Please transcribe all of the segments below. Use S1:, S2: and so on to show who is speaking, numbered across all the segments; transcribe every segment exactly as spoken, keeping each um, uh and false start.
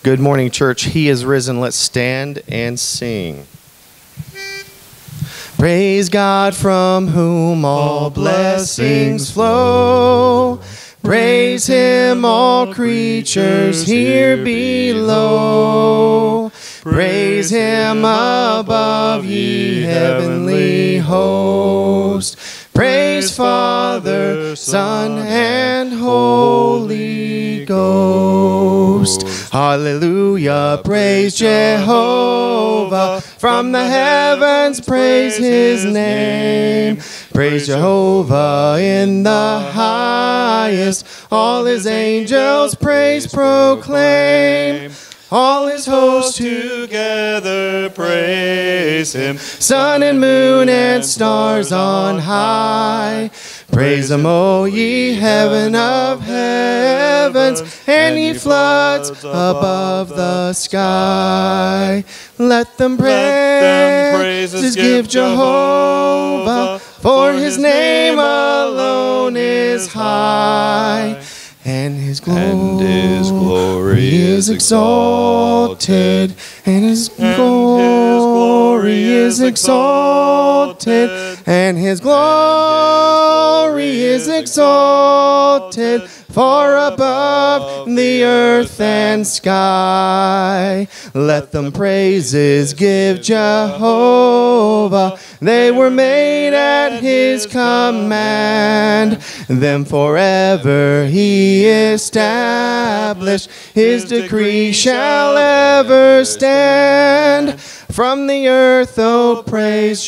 S1: Good morning, church. He is risen. Let's stand and sing. Praise God from whom all blessings flow. Praise him, all creatures here below. Praise him above, ye heavenly host. Praise Father, Son, and Holy Ghost. Hallelujah, praise Jehovah. From the heavens, praise his name. Praise Jehovah in the highest. All his angels praise proclaim. All his hosts together praise him. Sun and moon and stars on high. Praise him, O ye heaven of heavens, and ye floods above the sky. Let them praises give Jehovah, for his name alone is high. And his glory,
S2: and his glory
S1: is exalted, and his glory is exalted, and his glory is exalted, far above the earth and sky. Let them praises give Jehovah. They were made at his command. Them forever he established. His decree shall ever stand. From the earth, oh, praise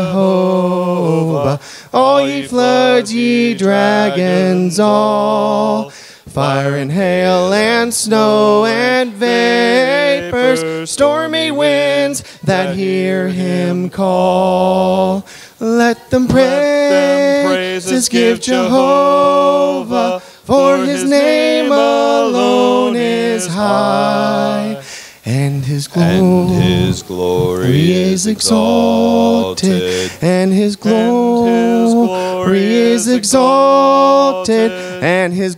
S1: Jehovah. All ye floods, ye dragons all. Fire and hail and snow and vapors, stormy winds that hear him call. Let them praises give Jehovah, for his name alone is high. And his glory,
S2: and his glory
S1: is exalted, and his glory is exalted, and his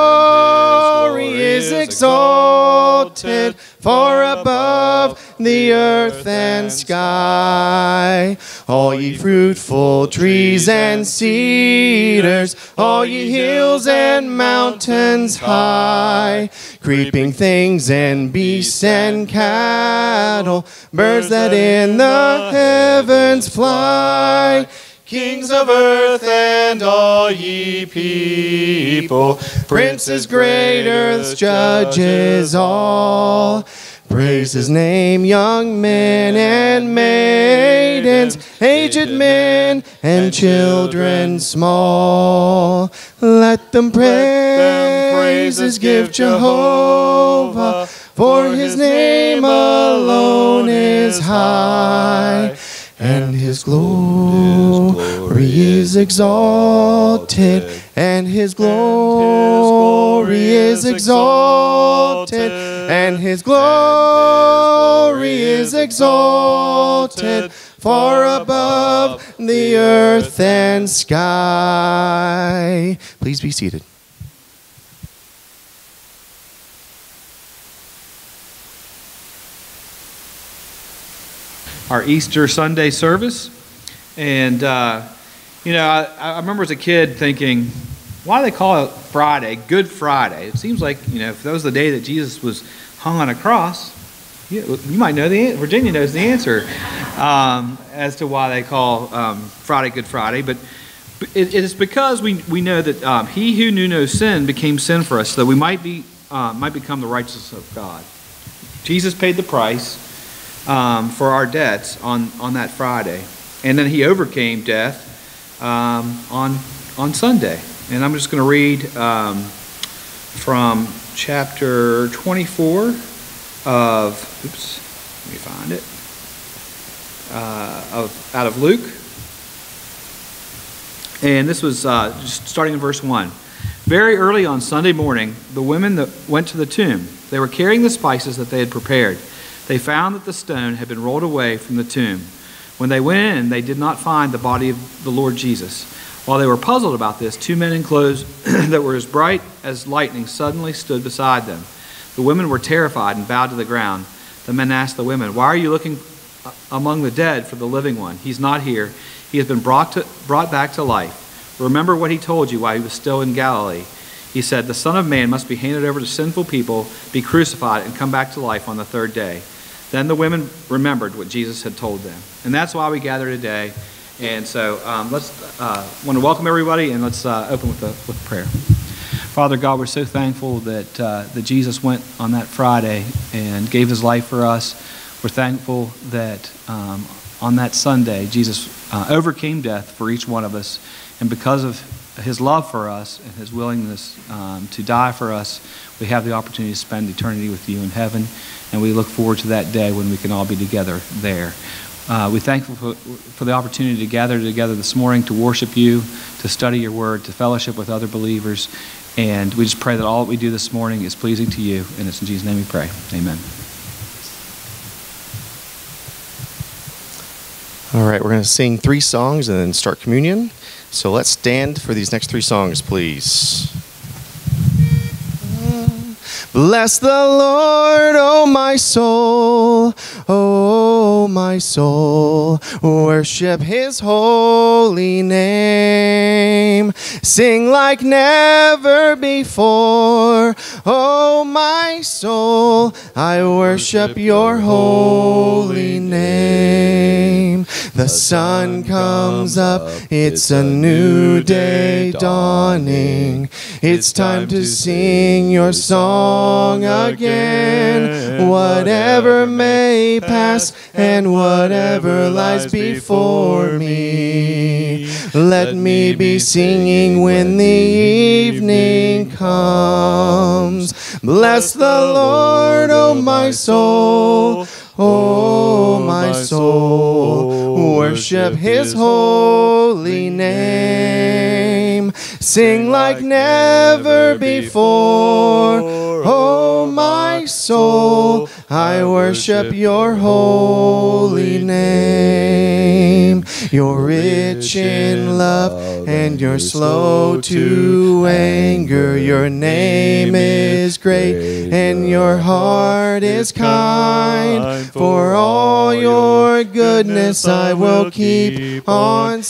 S1: glory is exalted, far above the earth and sky. All ye fruitful trees and cedars, all ye hills and mountains high, creeping things and beasts and cattle, birds that in the heavens fly, kings of earth and all ye people, princes great, earth's judges all. Praise his name, young men and maidens, aged men and children small. Let them praises give Jehovah, for his name alone is high. And his glory is exalted, and his glory is exalted, and his glory is exalted, far above the earth and sky. Please be seated.
S3: Our Easter Sunday service. And, uh, you know, I, I remember as a kid thinking, why do they call it Friday, Good Friday? It seems like, you know, if that was the day that Jesus was hung on a cross, you, you might know the answer. Virginia knows the answer um, as to why they call um, Friday Good Friday. But it, it is because we, we know that um, he who knew no sin became sin for us, so that we might, be, uh, might become the righteousness of God. Jesus paid the price Um, for our debts on, on that Friday. And then he overcame death um, on, on Sunday. And I'm just going to read um, from chapter twenty-four of, oops, let me find it, uh, of out of Luke. And this was uh, just starting in verse one. Very early on Sunday morning, the women that went to the tomb, they were carrying the spices that they had prepared. They found that the stone had been rolled away from the tomb. When they went in, they did not find the body of the Lord Jesus. While they were puzzled about this, two men in clothes that were as bright as lightning suddenly stood beside them. The women were terrified and bowed to the ground. The men asked the women, "Why are you looking among the dead for the living one? He's not here. He has been brought, to, brought back to life. Remember what he told you while he was still in Galilee. He said, the Son of Man must be handed over to sinful people, be crucified, and come back to life on the third day." Then the women remembered what Jesus had told them. And that's why we gather today. And so um, let's uh, want to welcome everybody, and let's uh, open with a, with prayer. Father God, we're so thankful that, uh, that Jesus went on that Friday and gave his life for us. We're thankful that um, on that Sunday, Jesus uh, overcame death for each one of us. And because of his love for us and his willingness um, to die for us, we have the opportunity to spend eternity with you in heaven. And we look forward to that day when we can all be together there. Uh, we're thankful for, for the opportunity to gather together this morning to worship you, to study your word, to fellowship with other believers. And we just pray that all that we do this morning is pleasing to you. And it's in Jesus' name we pray. Amen.
S1: All right, we're going to sing three songs and then start communion. So let's stand for these next three songs, please. Bless the Lord, oh my soul, oh my soul, worship his holy name. Sing like never before, oh my soul, I worship your holy name. The sun comes up, it's a new day dawning. It's time to sing your song again. Whatever may pass and whatever lies before me, let me be singing when the evening comes. Bless the Lord, oh my soul, oh my soul, worship his holy name. Sing like never before, oh my soul, I worship your holy name. You're rich in love and you're slow to anger. Your name is great and your heart is kind. For all your goodness I will keep on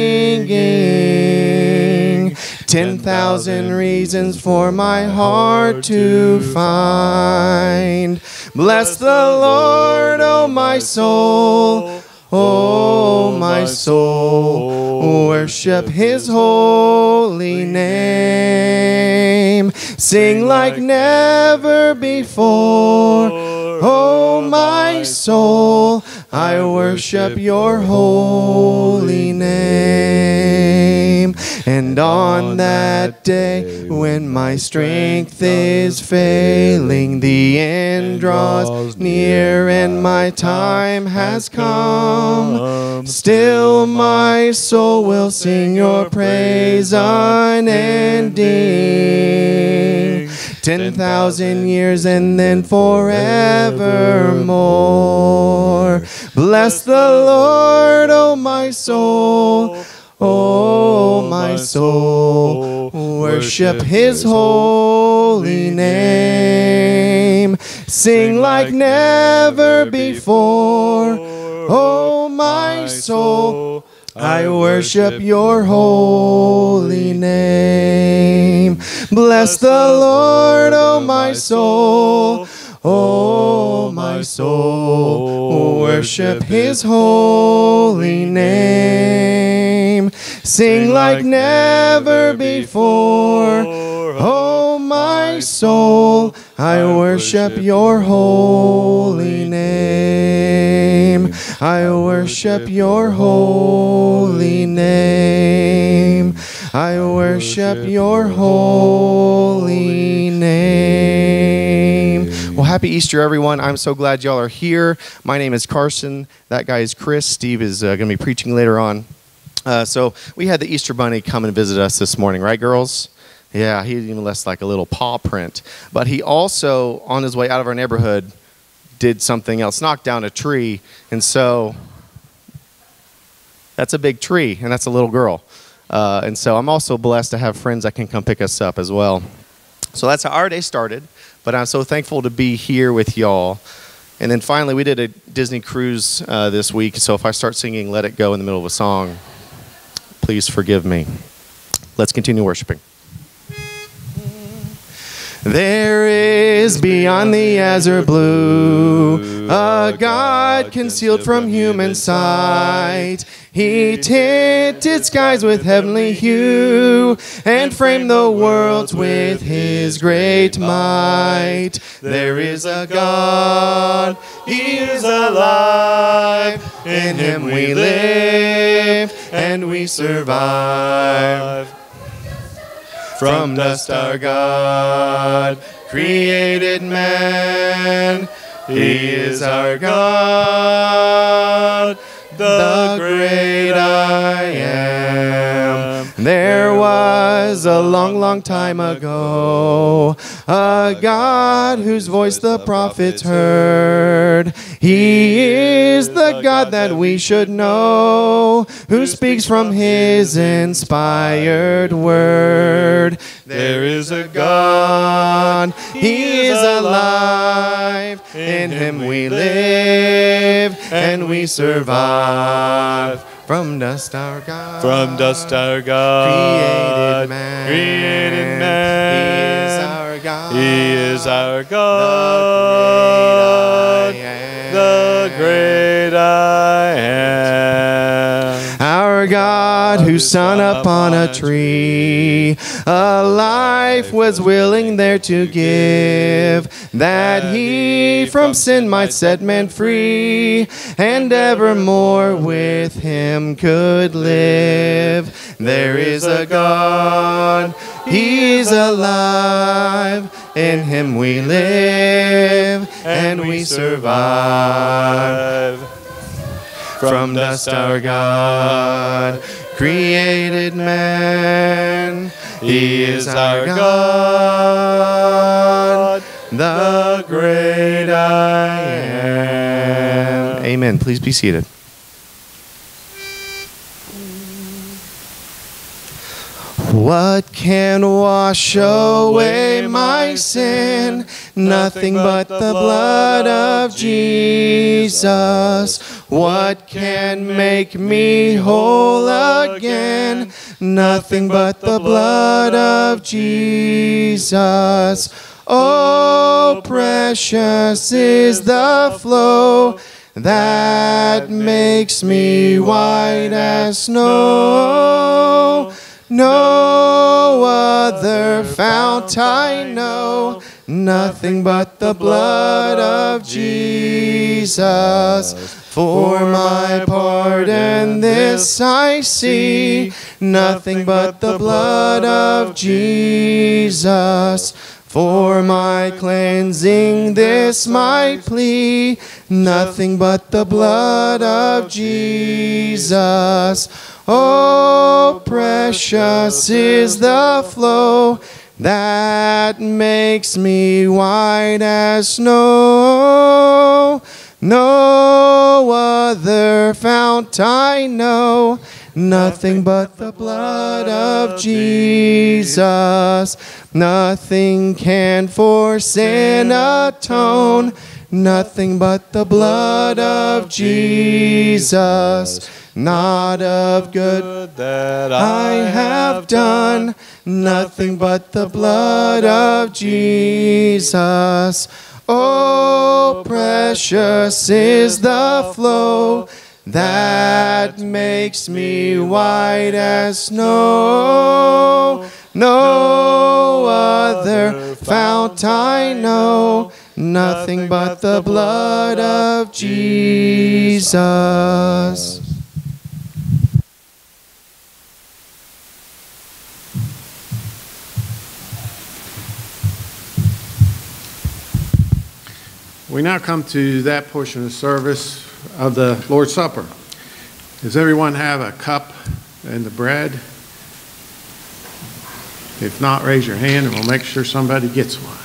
S1: singing. Ten thousand reasons for my heart to find. Bless the Lord, oh my soul, oh my soul, worship his holy name. Sing like never before, oh my soul, I worship your holy name. And on that day when my strength is failing, the end draws near and my time has come, still my soul will sing your praise unending. Ten thousand years and then forevermore. Bless the Lord, oh my soul, oh my soul, worship his holy name. Sing like never before, oh my soul, I worship your holy name. Bless the Lord, oh my soul, oh my soul, worship his holy name. Sing like never before, oh my soul, I worship your holy name. I worship your holy name. I worship your holy name. Well, happy Easter, everyone. I'm so glad y'all are here. My name is Carson. That guy is Chris. Steve is uh, going to be preaching later on. Uh, so we had the Easter Bunny come and visit us this morning, right, girls? Yeah, he even left like a little paw print. But he also, on his way out of our neighborhood, did something else, knocked down a tree. And so that's a big tree, and that's a little girl. Uh, and so I'm also blessed to have friends that can come pick us up as well. So that's how our day started. But I'm so thankful to be here with y'all. And then finally, we did a Disney cruise uh, this week. So if I start singing Let It Go in the middle of a song, please forgive me. Let's continue worshiping. There is beyond the azure blue a God concealed from human sight. He tinted skies with heavenly hue and framed the worlds with his great might. There is a God, he is alive. In him we live and we survive. From dust our God created man. He is our God, the great I am. There was a long, long time ago a God whose voice the prophets heard. He is the God that we should know, who speaks from his inspired word. There is a God, he is alive. In him we live and we survive. From dust our God,
S2: From dust our God,
S1: created man,
S2: created man.
S1: He is our God,
S2: He is our God,
S1: the great I am.
S2: the great I am.
S1: Our God, whose Son upon a tree a life was willing there to give, that he from sin might set men free, and evermore with him could live. There is a God, he is alive. In him we live and we survive. From dust our God created man. He is our God, the great I am. Amen. Please be seated. What can wash away my sin? Nothing but the blood of Jesus. What can make me whole again? Nothing but the blood of Jesus. Oh, precious is the flow that makes me white as snow. No other fount I know, nothing but the blood of Jesus. For my pardon this I see, nothing but the blood of Jesus. For my cleansing this my plea, nothing but the blood of Jesus. Oh, precious is the flow that makes me white as snow. No other fount I know, nothing but the blood of Jesus. Nothing can for sin atone, nothing but the blood of Jesus. Not of good
S2: that
S1: I have done, nothing but the blood of Jesus. Oh, precious is the flow that makes me white as snow. No other fount I know, nothing but the blood of Jesus.
S4: We now come to that portion of the service of the Lord's Supper. Does everyone have a cup and the bread? If not, raise your hand and we'll make sure somebody gets one.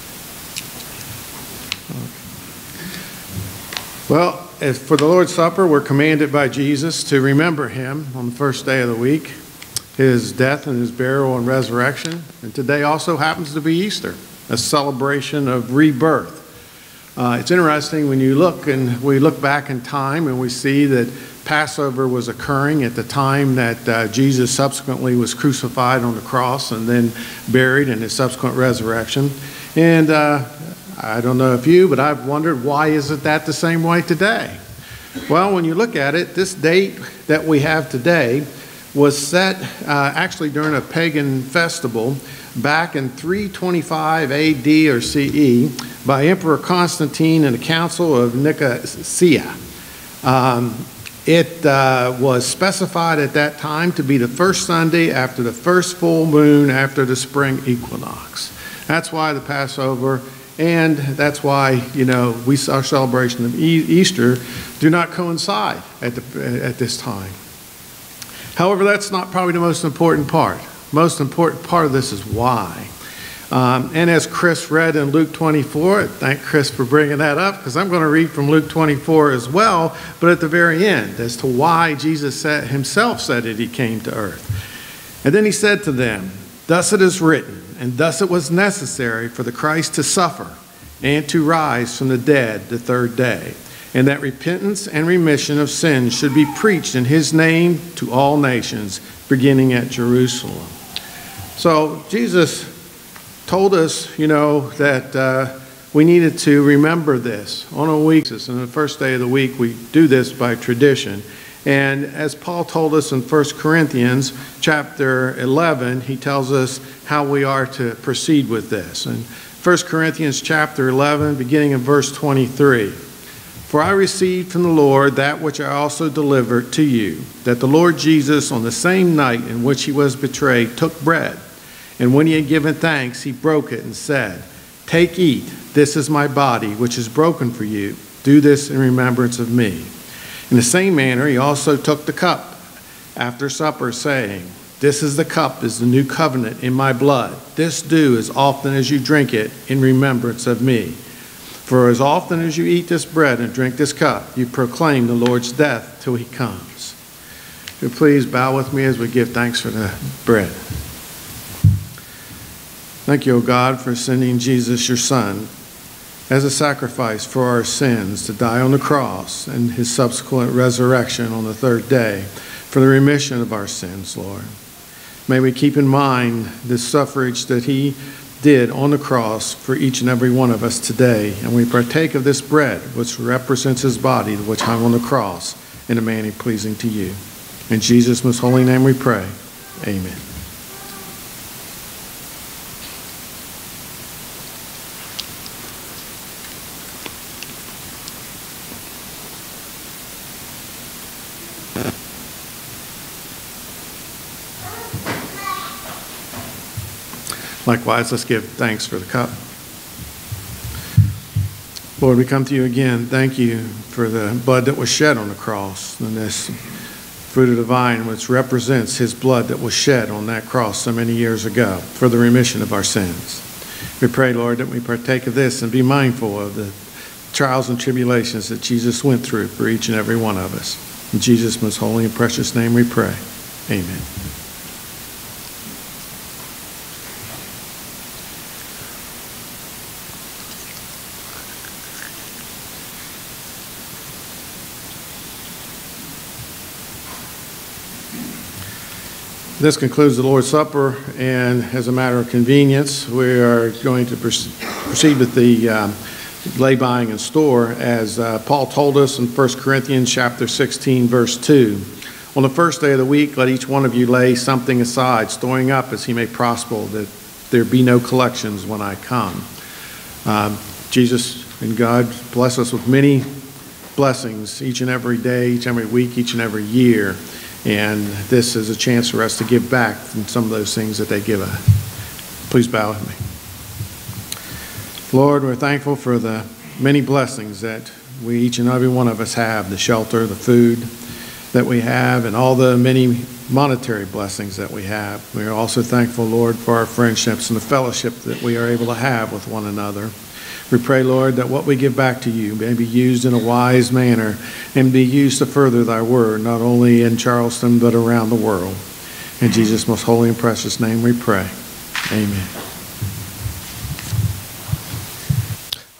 S4: Okay. Well, as for the Lord's Supper, we're commanded by Jesus to remember him on the first day of the week, his death and his burial and resurrection. And today also happens to be Easter. a celebration of rebirth. Uh, it's interesting when you look and we look back in time and we see that Passover was occurring at the time that uh, Jesus subsequently was crucified on the cross and then buried in his subsequent resurrection. And uh, I don't know if you, but I've wondered, why isn't that the same way today? Well, when you look at it, this date that we have today was set uh, actually during a pagan festival back in three twenty-five A D or C E by Emperor Constantine in the Council of Nicosia. Um, it uh, was specified at that time to be the first Sunday after the first full moon after the spring equinox. That's why the Passover, and that's why, you know, we, our celebration of e Easter do not coincide at, the, at this time. However, that's not probably the most important part. Most important part of this is why. Um, and as Chris read in Luke twenty-four, thank Chris for bringing that up, because I'm going to read from Luke twenty-four as well, but at the very end, as to why Jesus said, himself said that he came to earth. And then he said to them, "Thus it is written, and thus it was necessary for the Christ to suffer and to rise from the dead the third day, and that repentance and remission of sins should be preached in his name to all nations, beginning at Jerusalem." So Jesus told us, you know, that uh, we needed to remember this on a week. And the first day of the week, we do this by tradition. And as Paul told us in First Corinthians chapter eleven, he tells us how we are to proceed with this. In First Corinthians chapter eleven, beginning in verse twenty-three, "For I received from the Lord that which I also delivered to you, that the Lord Jesus, on the same night in which he was betrayed, took bread. And when he had given thanks, he broke it and said, 'Take, eat, this is my body, which is broken for you. Do this in remembrance of me.' In the same manner, he also took the cup after supper, saying, 'This is the cup, is the new covenant in my blood. This do as often as you drink it in remembrance of me. For as often as you eat this bread and drink this cup, you proclaim the Lord's death till he comes.'" If you please bow with me as we give thanks for the bread. Thank you, O God, for sending Jesus, your Son, as a sacrifice for our sins to die on the cross and his subsequent resurrection on the third day for the remission of our sins, Lord. May we keep in mind the suffrage that he did on the cross for each and every one of us today, and we partake of this bread, which represents his body, which hung on the cross in a manner pleasing to you. In Jesus' most holy name we pray. Amen. Likewise, let's give thanks for the cup. Lord, we come to you again. Thank you for the blood that was shed on the cross, and this fruit of the vine, which represents his blood that was shed on that cross so many years ago for the remission of our sins. We pray, Lord, that we partake of this and be mindful of the trials and tribulations that Jesus went through for each and every one of us. In Jesus' most holy and precious name we pray. Amen. This concludes the Lord's Supper, and as a matter of convenience, we are going to proceed with the um, lay buying and store, as uh, Paul told us in First Corinthians chapter sixteen, verse two. "On the first day of the week, let each one of you lay something aside, storing up as he may prosper, that there be no collections when I come." Um, Jesus and God bless us with many blessings each and every day, each and every week, each and every year. And this is a chance for us to give back from some of those things that they give us. Please bow with me. Lord, we're thankful for the many blessings that we, each and every one of us, have, the shelter, the food that we have, and all the many monetary blessings that we have. We are also thankful, Lord, for our friendships and the fellowship that we are able to have with one another. We pray, Lord, that what we give back to you may be used in a wise manner and be used to further thy word, not only in Charleston, but around the world. In Jesus' most holy and precious name we pray. Amen.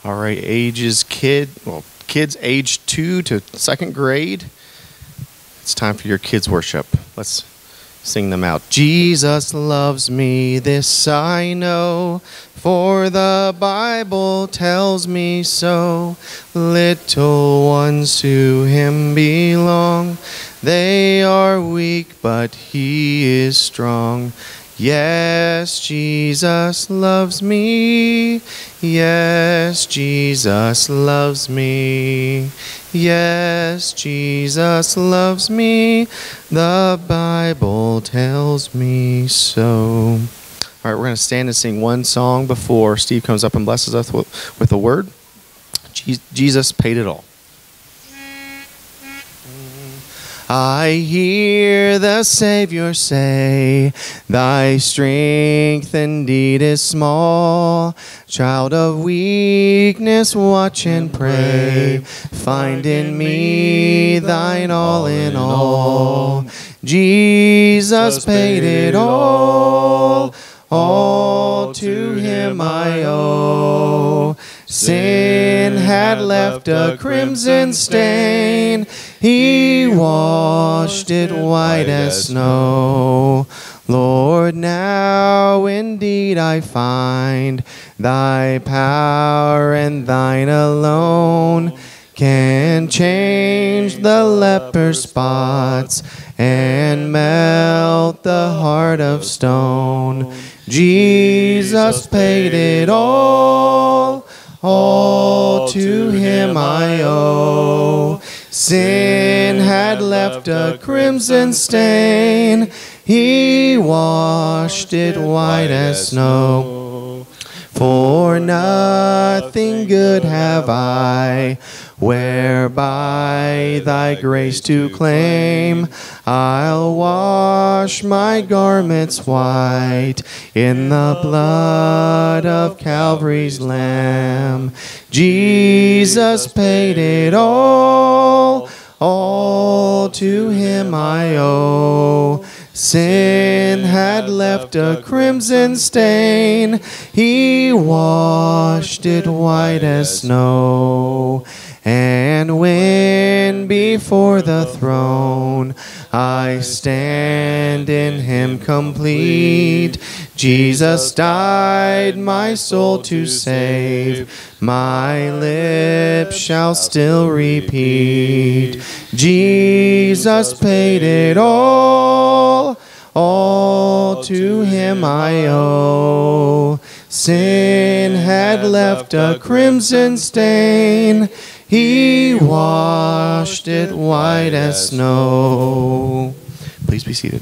S1: All right, ages kid, well, kids age two to second grade. It's time for your kids' worship. Let's sing them out. Jesus loves me, this I know, for the Bible tells me so. Little ones to him belong. They are weak, but he is strong. Yes, Jesus loves me. Yes, Jesus loves me. Yes, Jesus loves me. The Bible tells me so. All right, we're going to stand and sing one song before Steve comes up and blesses us with, with a word. Je- Jesus paid it all. I hear the Savior say, thy strength indeed is small. Child of weakness, watch and pray. Find in me thine all in all. Jesus paid it all. All to him I owe. Sin had left a crimson stain. He washed it white as snow. Lord, now indeed I find thy power and thine alone can change the leper's spots and melt the heart of stone. Jesus paid it all. All to him I owe. Sin had left a crimson stain. He washed it white as snow. For nothing good have I, whereby thy grace to claim. I'll wash my garments white in the blood of Calvary's Lamb. Jesus paid it all, all to him I owe. Sin had left a crimson stain. He washed it white as snow. And when before the throne I stand in him complete, Jesus died my soul to save. My lips shall still repeat, Jesus paid it all. All to him I owe. Sin had left a crimson stain. He washed it white as snow. Please be seated.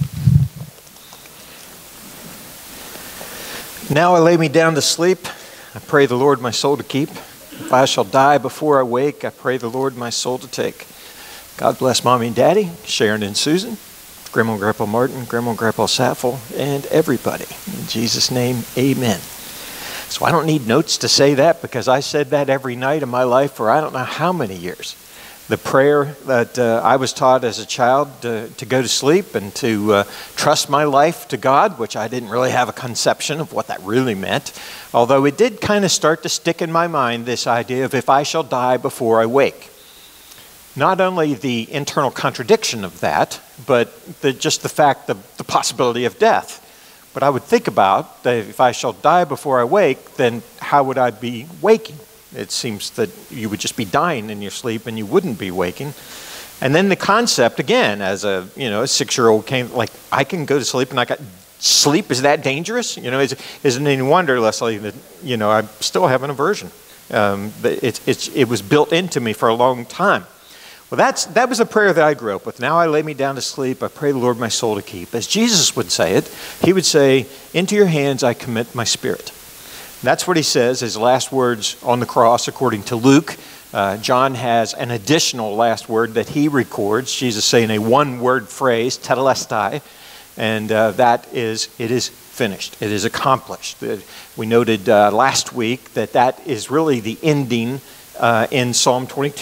S5: Now I lay me down to sleep. I pray the Lord my soul to keep. If I shall die before I wake, I pray the Lord my soul to take. God bless Mommy and Daddy, Sharon and Susan, Grandma and Grandpa Martin, Grandma and Grandpa Saffel, and everybody. In Jesus' name, amen. So I don't need notes to say that because I said that every night of my life for I don't know how many years. The prayer that uh, I was taught as a child to, to go to sleep and to uh, trust my life to God, which I didn't really have a conception of what that really meant. Although it did kind of start to stick in my mind, this idea of if I shall die before I wake. Not only the internal contradiction of that, but the, just the fact of the possibility of death. But I would think about that if I shall die before I wake, then how would I be waking? It seems that you would just be dying in your sleep and you wouldn't be waking. And then the concept, again, as a you know a six-year-old came, like, I can go to sleep and I got, sleep, is that dangerous? You know, is, isn't it any wonder, Leslie, that, you know, I still have an aversion. Um, it, it's, it was built into me for a long time. Well, that's, that was a prayer that I grew up with. Now I lay me down to sleep. I pray the Lord my soul to keep. As Jesus would say it, he would say, into your hands I commit my spirit. That's what he says, his last words on the cross, according to Luke. Uh, John has an additional last word that he records. Jesus saying a one-word phrase, tetelestai, and uh, that is, it is finished. It is accomplished. We noted uh, last week that that is really the ending uh, in Psalm twenty-two.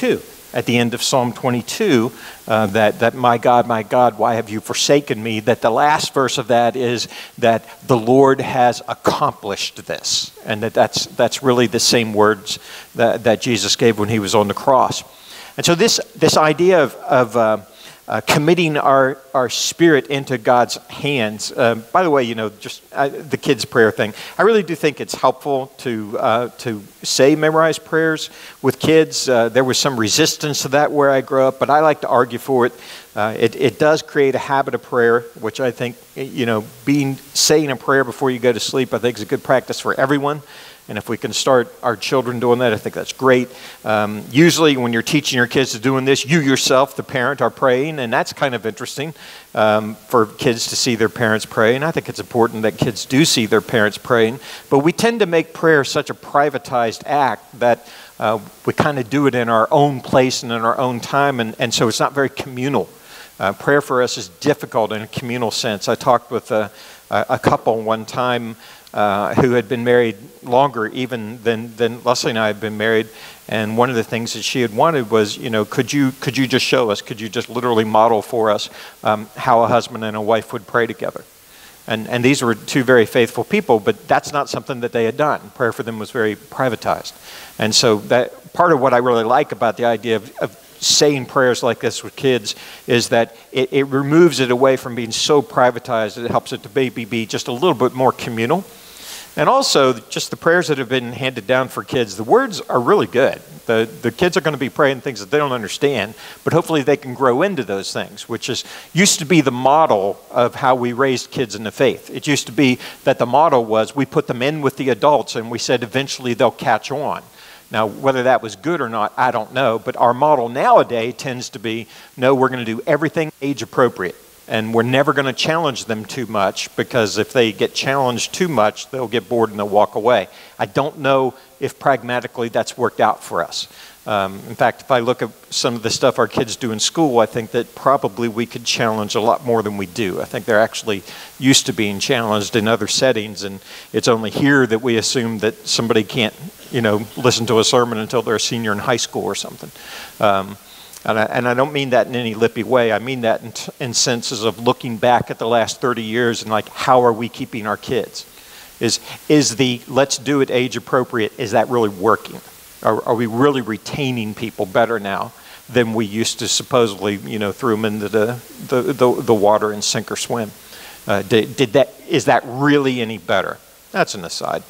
S5: at the end of Psalm twenty-two, uh, that, that my God, my God, why have you forsaken me? That the last verse of that is that the Lord has accomplished this. And that that's, that's really the same words that, that Jesus gave when he was on the cross. And so this, this idea of, of uh, uh, committing our, our spirit into God's hands, uh, by the way, you know, just uh, the kids' prayer thing, I really do think it's helpful to, uh, to say memorized prayers with kids. Uh, there was some resistance to that where I grew up, but I like to argue for it. Uh, it, it does create a habit of prayer, which I think, you know, being saying a prayer before you go to sleep, I think is a good practice for everyone. And if we can start our children doing that, I think that's great. Um, usually when you're teaching your kids to doing this, you yourself, the parent, are praying, and that's kind of interesting um, for kids to see their parents pray. And I think it's important that kids do see their parents praying. But we tend to make prayer such a privatized act that uh, we kind of do it in our own place and in our own time, and, and so it's not very communal. Uh, prayer for us is difficult in a communal sense. I talked with a, a couple one time Uh, who had been married longer even than, than Leslie and I had been married. And one of the things that she had wanted was, you know, could you could you just show us, could you just literally model for us um, how a husband and a wife would pray together? And, and these were two very faithful people, but that's not something that they had done. Prayer for them was very privatized. And so that part of what I really like about the idea of, of saying prayers like this with kids is that it, it removes it away from being so privatized. It helps it to maybe be just a little bit more communal. And also, just the prayers that have been handed down for kids, the words are really good. The, the kids are going to be praying things that they don't understand, but hopefully they can grow into those things, which is used to be the model of how we raised kids in the faith. It used to be that the model was we put them in with the adults and we said eventually they'll catch on. Now, whether that was good or not, I don't know, but our model nowadays tends to be, no, we're going to do everything age appropriate. And we're never going to challenge them too much, because if they get challenged too much, they'll get bored and they'll walk away. I don't know if pragmatically that's worked out for us. Um, in fact, if I look at some of the stuff our kids do in school, I think that probably we could challenge a lot more than we do. I think they're actually used to being challenged in other settings, and it's only here that we assume that somebody can't, you know, listen to a sermon until they're a senior in high school or something. Um, And I, and I don't mean that in any lippy way. I mean that in, in senses of looking back at the last thirty years and like, how are we keeping our kids? Is, is the let's do it age appropriate, is that really working? Are, are we really retaining people better now than we used to supposedly, you know, throw them into the, the, the, the water and sink or swim? Uh, did, did that, is that really any better? That's an aside.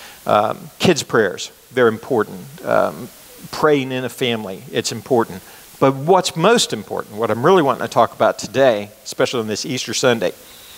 S5: Um, kids' prayers, they're important. Um, praying in a family, it's important. But what's most important, what I'm really wanting to talk about today, especially on this Easter Sunday,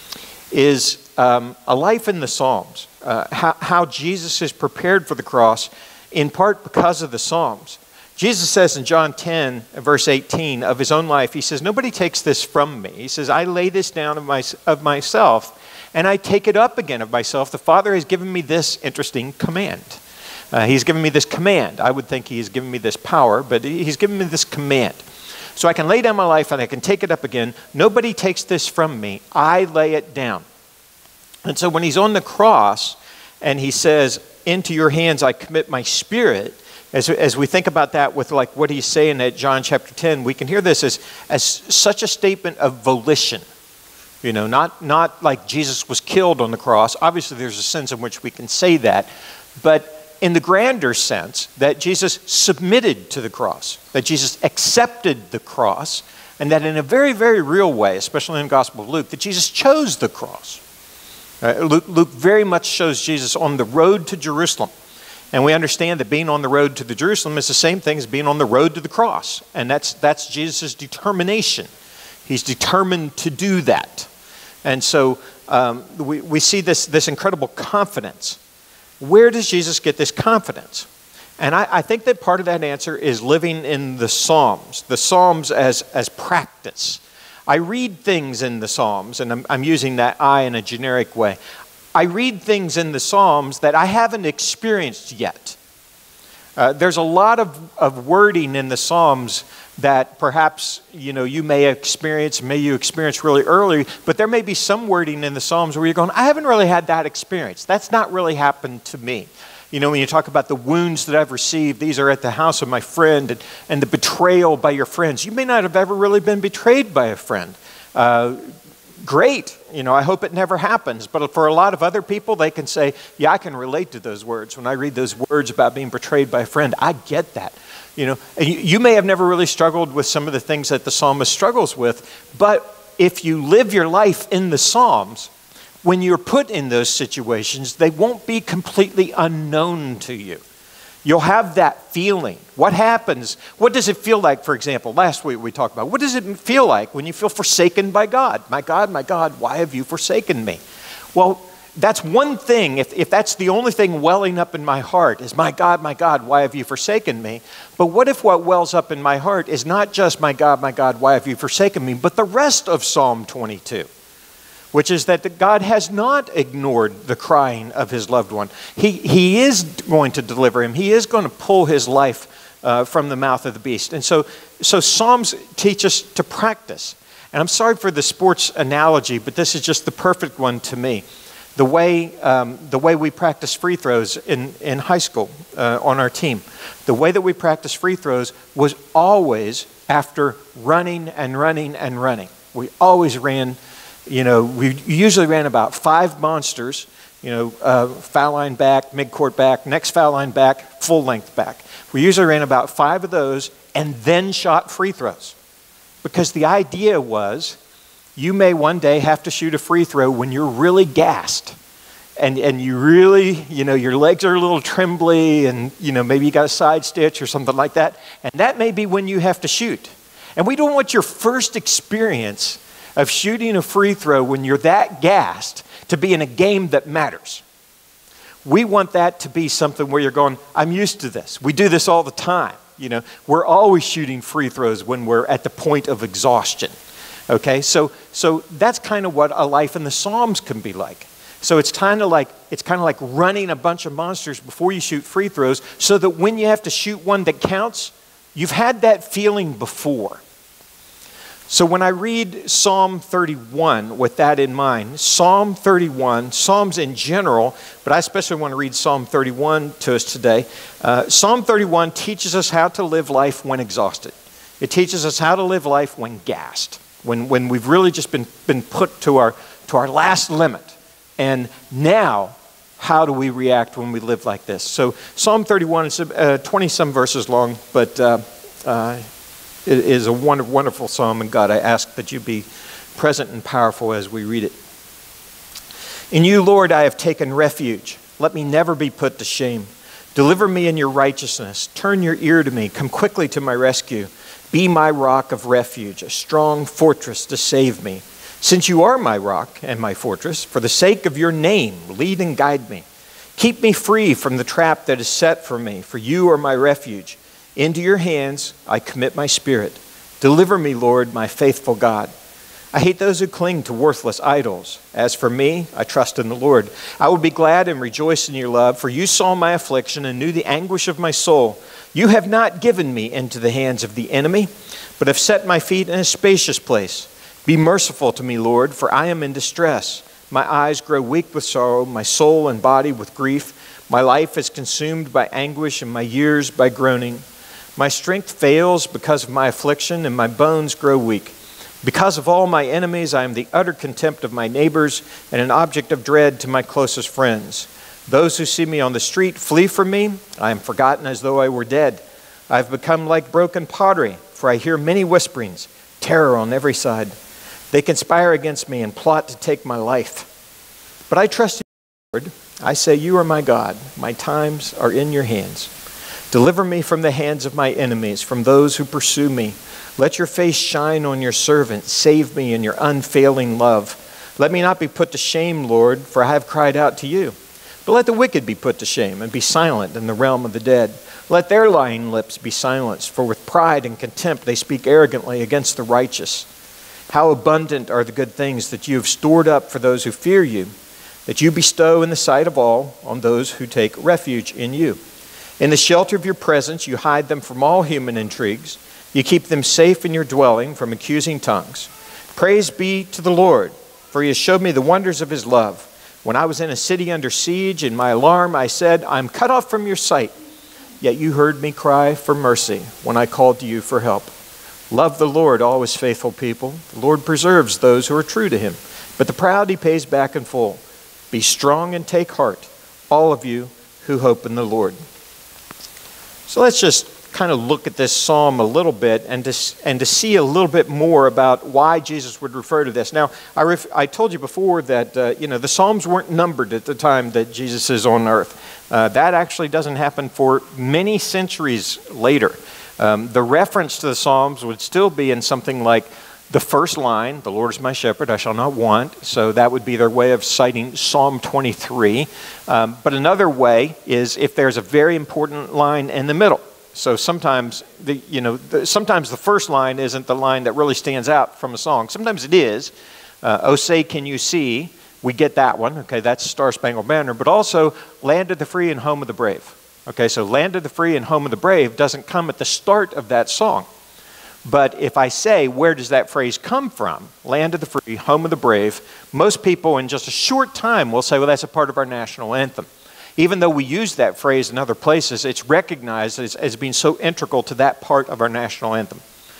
S5: is um, a life in the Psalms. Uh, how, how Jesus is prepared for the cross, in part because of the Psalms. Jesus says in John ten, verse eighteen of his own life, he says, nobody takes this from me. He says, I lay this down of, my, of myself, and I take it up again of myself. The Father has given me this interesting command. Uh, he's given me this command. I would think he's given me this power, but he's given me this command. So I can lay down my life and I can take it up again. Nobody takes this from me. I lay it down. And so when he's on the cross and he says, into your hands I commit my spirit, as, as we think about that with like what he's saying at John chapter ten, we can hear this as, as such a statement of volition. You know, not, not like Jesus was killed on the cross. Obviously there's a sense in which we can say that, but in the grander sense that Jesus submitted to the cross, that Jesus accepted the cross, and that in a very, very real way, especially in the Gospel of Luke, that Jesus chose the cross. Uh, Luke, Luke very much shows Jesus on the road to Jerusalem. And we understand that being on the road to the Jerusalem is the same thing as being on the road to the cross. And that's, that's Jesus' determination. He's determined to do that. And so um, we, we see this, this incredible confidence. Where does Jesus get this confidence? And I, I think that part of that answer is living in the Psalms, the Psalms as, as practice. I read things in the Psalms, and I'm, I'm using that I in a generic way. I read things in the Psalms that I haven't experienced yet. Uh, there's a lot of, of wording in the Psalms that perhaps, you know, you may experience, may you experience really early, but there may be some wording in the Psalms where you're going, I haven't really had that experience. That's not really happened to me. You know, when you talk about the wounds that I've received, these are at the house of my friend, and, and the betrayal by your friends. You may not have ever really been betrayed by a friend. Uh, great. You know, I hope it never happens. But for a lot of other people, they can say, yeah, I can relate to those words. When I read those words about being betrayed by a friend, I get that. You know, you, you may have never really struggled with some of the things that the psalmist struggles with, but if you live your life in the Psalms, when you're put in those situations, they won't be completely unknown to you. You'll have that feeling. What happens? What does it feel like, for example? Last week we talked about, what does it feel like when you feel forsaken by God? My God, my God, why have you forsaken me? Well, that's one thing. If, if that's the only thing welling up in my heart is, my God, my God, why have you forsaken me? But what if what wells up in my heart is not just, my God, my God, why have you forsaken me, but the rest of Psalm twenty-two? Which is that God has not ignored the crying of his loved one. He, he is going to deliver him. He is going to pull his life uh, from the mouth of the beast. And so, so Psalms teach us to practice. And I'm sorry for the sports analogy, but this is just the perfect one to me. The way, um, the way we practice free throws in, in high school uh, on our team, the way that we practice free throws was always after running and running and running. We always ran. You know, we usually ran about five monsters, you know, uh, foul line back, mid-court back, next foul line back, full length back. We usually ran about five of those and then shot free throws. Because the idea was you may one day have to shoot a free throw when you're really gassed. And, and you really, you know, your legs are a little trembly and, you know, maybe you got a side stitch or something like that. And that may be when you have to shoot. And we don't want your first experience of shooting a free throw when you're that gassed to be in a game that matters. We want that to be something where you're going, I'm used to this. We do this all the time. You know, we're always shooting free throws when we're at the point of exhaustion. Okay, so so that's kind of what a life in the Psalms can be like. So it's kind of like it's kind of like running a bunch of monsters before you shoot free throws, so that when you have to shoot one that counts, you've had that feeling before. So when I read Psalm thirty-one with that in mind, Psalm thirty-one, Psalms in general, but I especially want to read Psalm thirty-one to us today. Uh, Psalm thirty-one teaches us how to live life when exhausted. It teaches us how to live life when gassed, when, when we've really just been, been put to our, to our last limit. And now, how do we react when we live like this? So Psalm thirty-one is uh, twenty-some verses long, but uh, uh, it is a wonderful, wonderful psalm, and God, I ask that you be present and powerful as we read it. In you, Lord, I have taken refuge. Let me never be put to shame. Deliver me in your righteousness. Turn your ear to me. Come quickly to my rescue. Be my rock of refuge, a strong fortress to save me. Since you are my rock and my fortress, for the sake of your name, lead and guide me. Keep me free from the trap that is set for me, for you are my refuge. Into your hands I commit my spirit. Deliver me, Lord, my faithful God. I hate those who cling to worthless idols. As for me, I trust in the Lord. I will be glad and rejoice in your love, for you saw my affliction and knew the anguish of my soul. You have not given me into the hands of the enemy, but have set my feet in a spacious place. Be merciful to me, Lord, for I am in distress. My eyes grow weak with sorrow, my soul and body with grief. My life is consumed by anguish and my years by groaning. My strength fails because of my affliction, and my bones grow weak. Because of all my enemies, I am the utter contempt of my neighbors and an object of dread to my closest friends. Those who see me on the street flee from me. I am forgotten as though I were dead. I have become like broken pottery, for I hear many whisperings, terror on every side. They conspire against me and plot to take my life. But I trust you, Lord. I say, you are my God. My times are in your hands. Deliver me from the hands of my enemies, from those who pursue me. Let your face shine on your servant. Save me in your unfailing love. Let me not be put to shame, Lord, for I have cried out to you. But let the wicked be put to shame and be silent in the realm of the dead. Let their lying lips be silenced, for with pride and contempt they speak arrogantly against the righteous. How abundant are the good things that you have stored up for those who fear you, that you bestow in the sight of all on those who take refuge in you. In the shelter of your presence, you hide them from all human intrigues. You keep them safe in your dwelling from accusing tongues. Praise be to the Lord, for he has showed me the wonders of his love. When I was in a city under siege, in my alarm, I said, I'm cut off from your sight. Yet you heard me cry for mercy when I called to you for help. Love the Lord, always faithful people. The Lord preserves those who are true to him, but the proud he pays back in full. Be strong and take heart, all of you who hope in the Lord. So let's just kind of look at this psalm a little bit and to, and to see a little bit more about why Jesus would refer to this. Now, I, ref, I told you before that uh, you know the psalms weren't numbered at the time that Jesus is on earth. Uh, that actually doesn't happen for many centuries later. Um, the reference to the psalms would still be in something like the first line, the Lord is my shepherd, I shall not want. So that would be their way of citing Psalm twenty-three. Um, but another way is if there's a very important line in the middle. So sometimes the you know the, sometimes the first line isn't the line that really stands out from a song. Sometimes it is. Uh, oh, say, can you see? We get that one. Okay, that's Star Spangled Banner. But also, land of the free and home of the brave. Okay, so land of the free and home of the brave doesn't come at the start of that song. But if I say, where does that phrase come from? Land of the free, home of the brave. Most people in just a short time will say, well, that's a part of our national anthem. Even though we use that phrase in other places, it's recognized as, as being so integral to that part of our national anthem.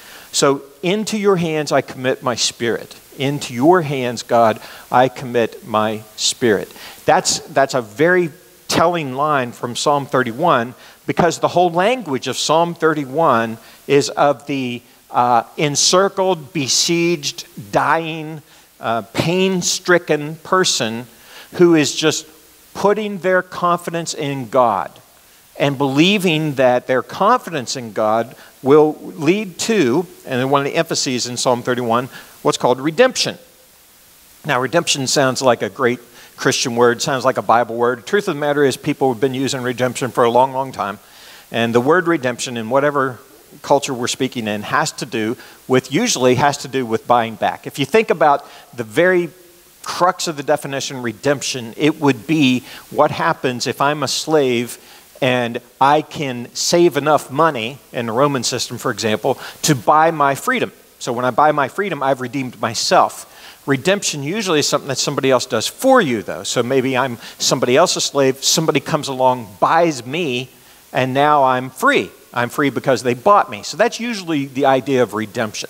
S5: So, into your hands I commit my spirit. Into your hands, God, I commit my spirit. That's, that's a very telling line from Psalm thirty-one, because the whole language of Psalm thirty-one is of the uh, encircled, besieged, dying, uh, pain-stricken person who is just putting their confidence in God and believing that their confidence in God will lead to, and one of the emphases in Psalm thirty-one, what's called redemption. Now, redemption sounds like a great Christian word, sounds like a Bible word. The truth of the matter is people have been using redemption for a long, long time. And the word redemption in whatever culture we're speaking in has to do with, usually has to do with buying back. If you think about the very crux of the definition redemption, it would be what happens if I'm a slave and I can save enough money, in the Roman system, for example, to buy my freedom. So when I buy my freedom, I've redeemed myself. Redemption usually is something that somebody else does for you, though. So maybe I'm somebody else's slave, somebody comes along, buys me, and now I'm free. I'm free because they bought me. So that's usually the idea of redemption.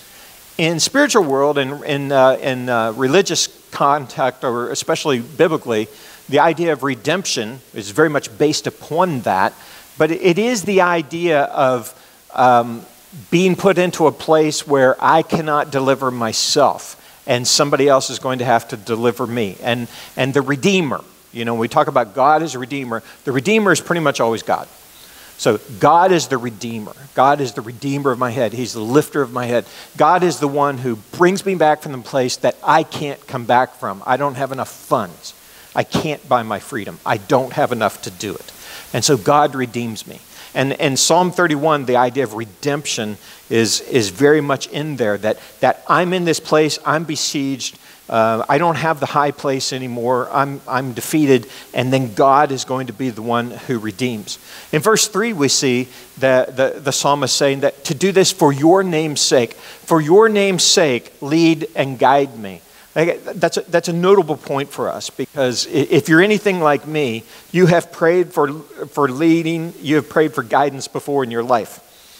S5: In spiritual world and in, uh, in uh, religious context, or especially biblically, the idea of redemption is very much based upon that. But it is the idea of um, being put into a place where I cannot deliver myself, and somebody else is going to have to deliver me. And, and the Redeemer, you know, when we talk about God as a Redeemer, the Redeemer is pretty much always God. So God is the Redeemer. God is the Redeemer of my head. He's the lifter of my head. God is the one who brings me back from the place that I can't come back from. I don't have enough funds. I can't buy my freedom. I don't have enough to do it. And so God redeems me. And in Psalm thirty-one, the idea of redemption is, is very much in there, that, that I'm in this place, I'm besieged, uh, I don't have the high place anymore, I'm, I'm defeated, and then God is going to be the one who redeems. In verse three, we see that the, the psalmist saying that to do this for your name's sake, for your name's sake, lead and guide me. That's a, that's a notable point for us, because if you're anything like me, you have prayed for, for leading, you have prayed for guidance before in your life.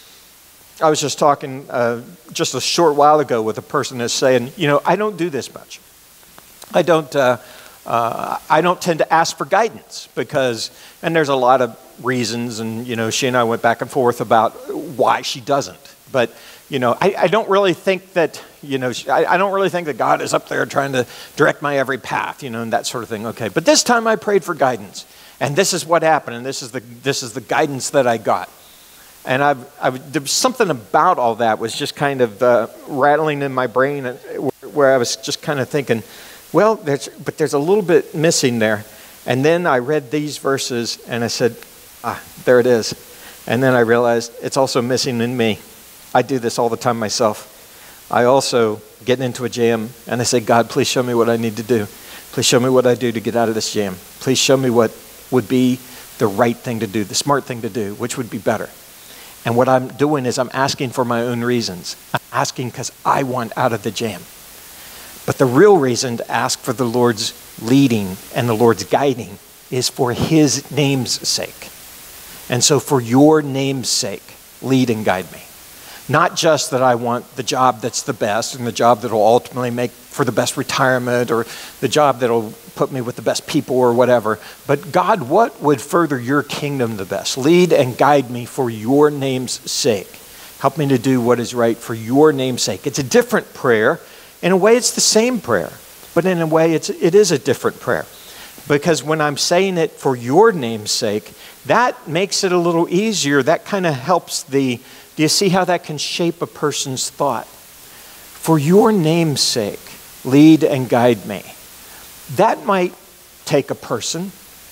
S5: I was just talking uh, just a short while ago with a person that's saying, you know, I don't do this much. I don't, uh, uh, I don't tend to ask for guidance because, and there's a lot of reasons, and, you know, she and I went back and forth about why she doesn't. But, you know, I, I don't really think that, you know, I, I don't really think that God is up there trying to direct my every path, you know, and that sort of thing. Okay, but this time I prayed for guidance, and this is what happened, and this is the this is the guidance that I got. And I've, I've, there was something about all that was just kind of uh, rattling in my brain, where I was just kind of thinking, well, there's, but there's a little bit missing there. And then I read these verses, and I said, ah, there it is. And then I realized it's also missing in me. I do this all the time myself. I also get into a jam, and I say, God, please show me what I need to do. Please show me what I do to get out of this jam. Please show me what would be the right thing to do, the smart thing to do, which would be better. And what I'm doing is I'm asking for my own reasons. I'm asking because I want out of the jam. But the real reason to ask for the Lord's leading and the Lord's guiding is for his name's sake. And so for your name's sake, lead and guide me. Not just that I want the job that's the best and the job that will ultimately make for the best retirement or the job that will put me with the best people or whatever, but God, what would further your kingdom the best? Lead and guide me for your name's sake. Help me to do what is right for your name's sake. It's a different prayer. In a way, it's the same prayer, but in a way, it's, it is a different prayer. Because when I'm saying it for your name's sake, that makes it a little easier. That kind of helps the, do you see how that can shape a person's thought? For your name's sake, lead and guide me. That might take a person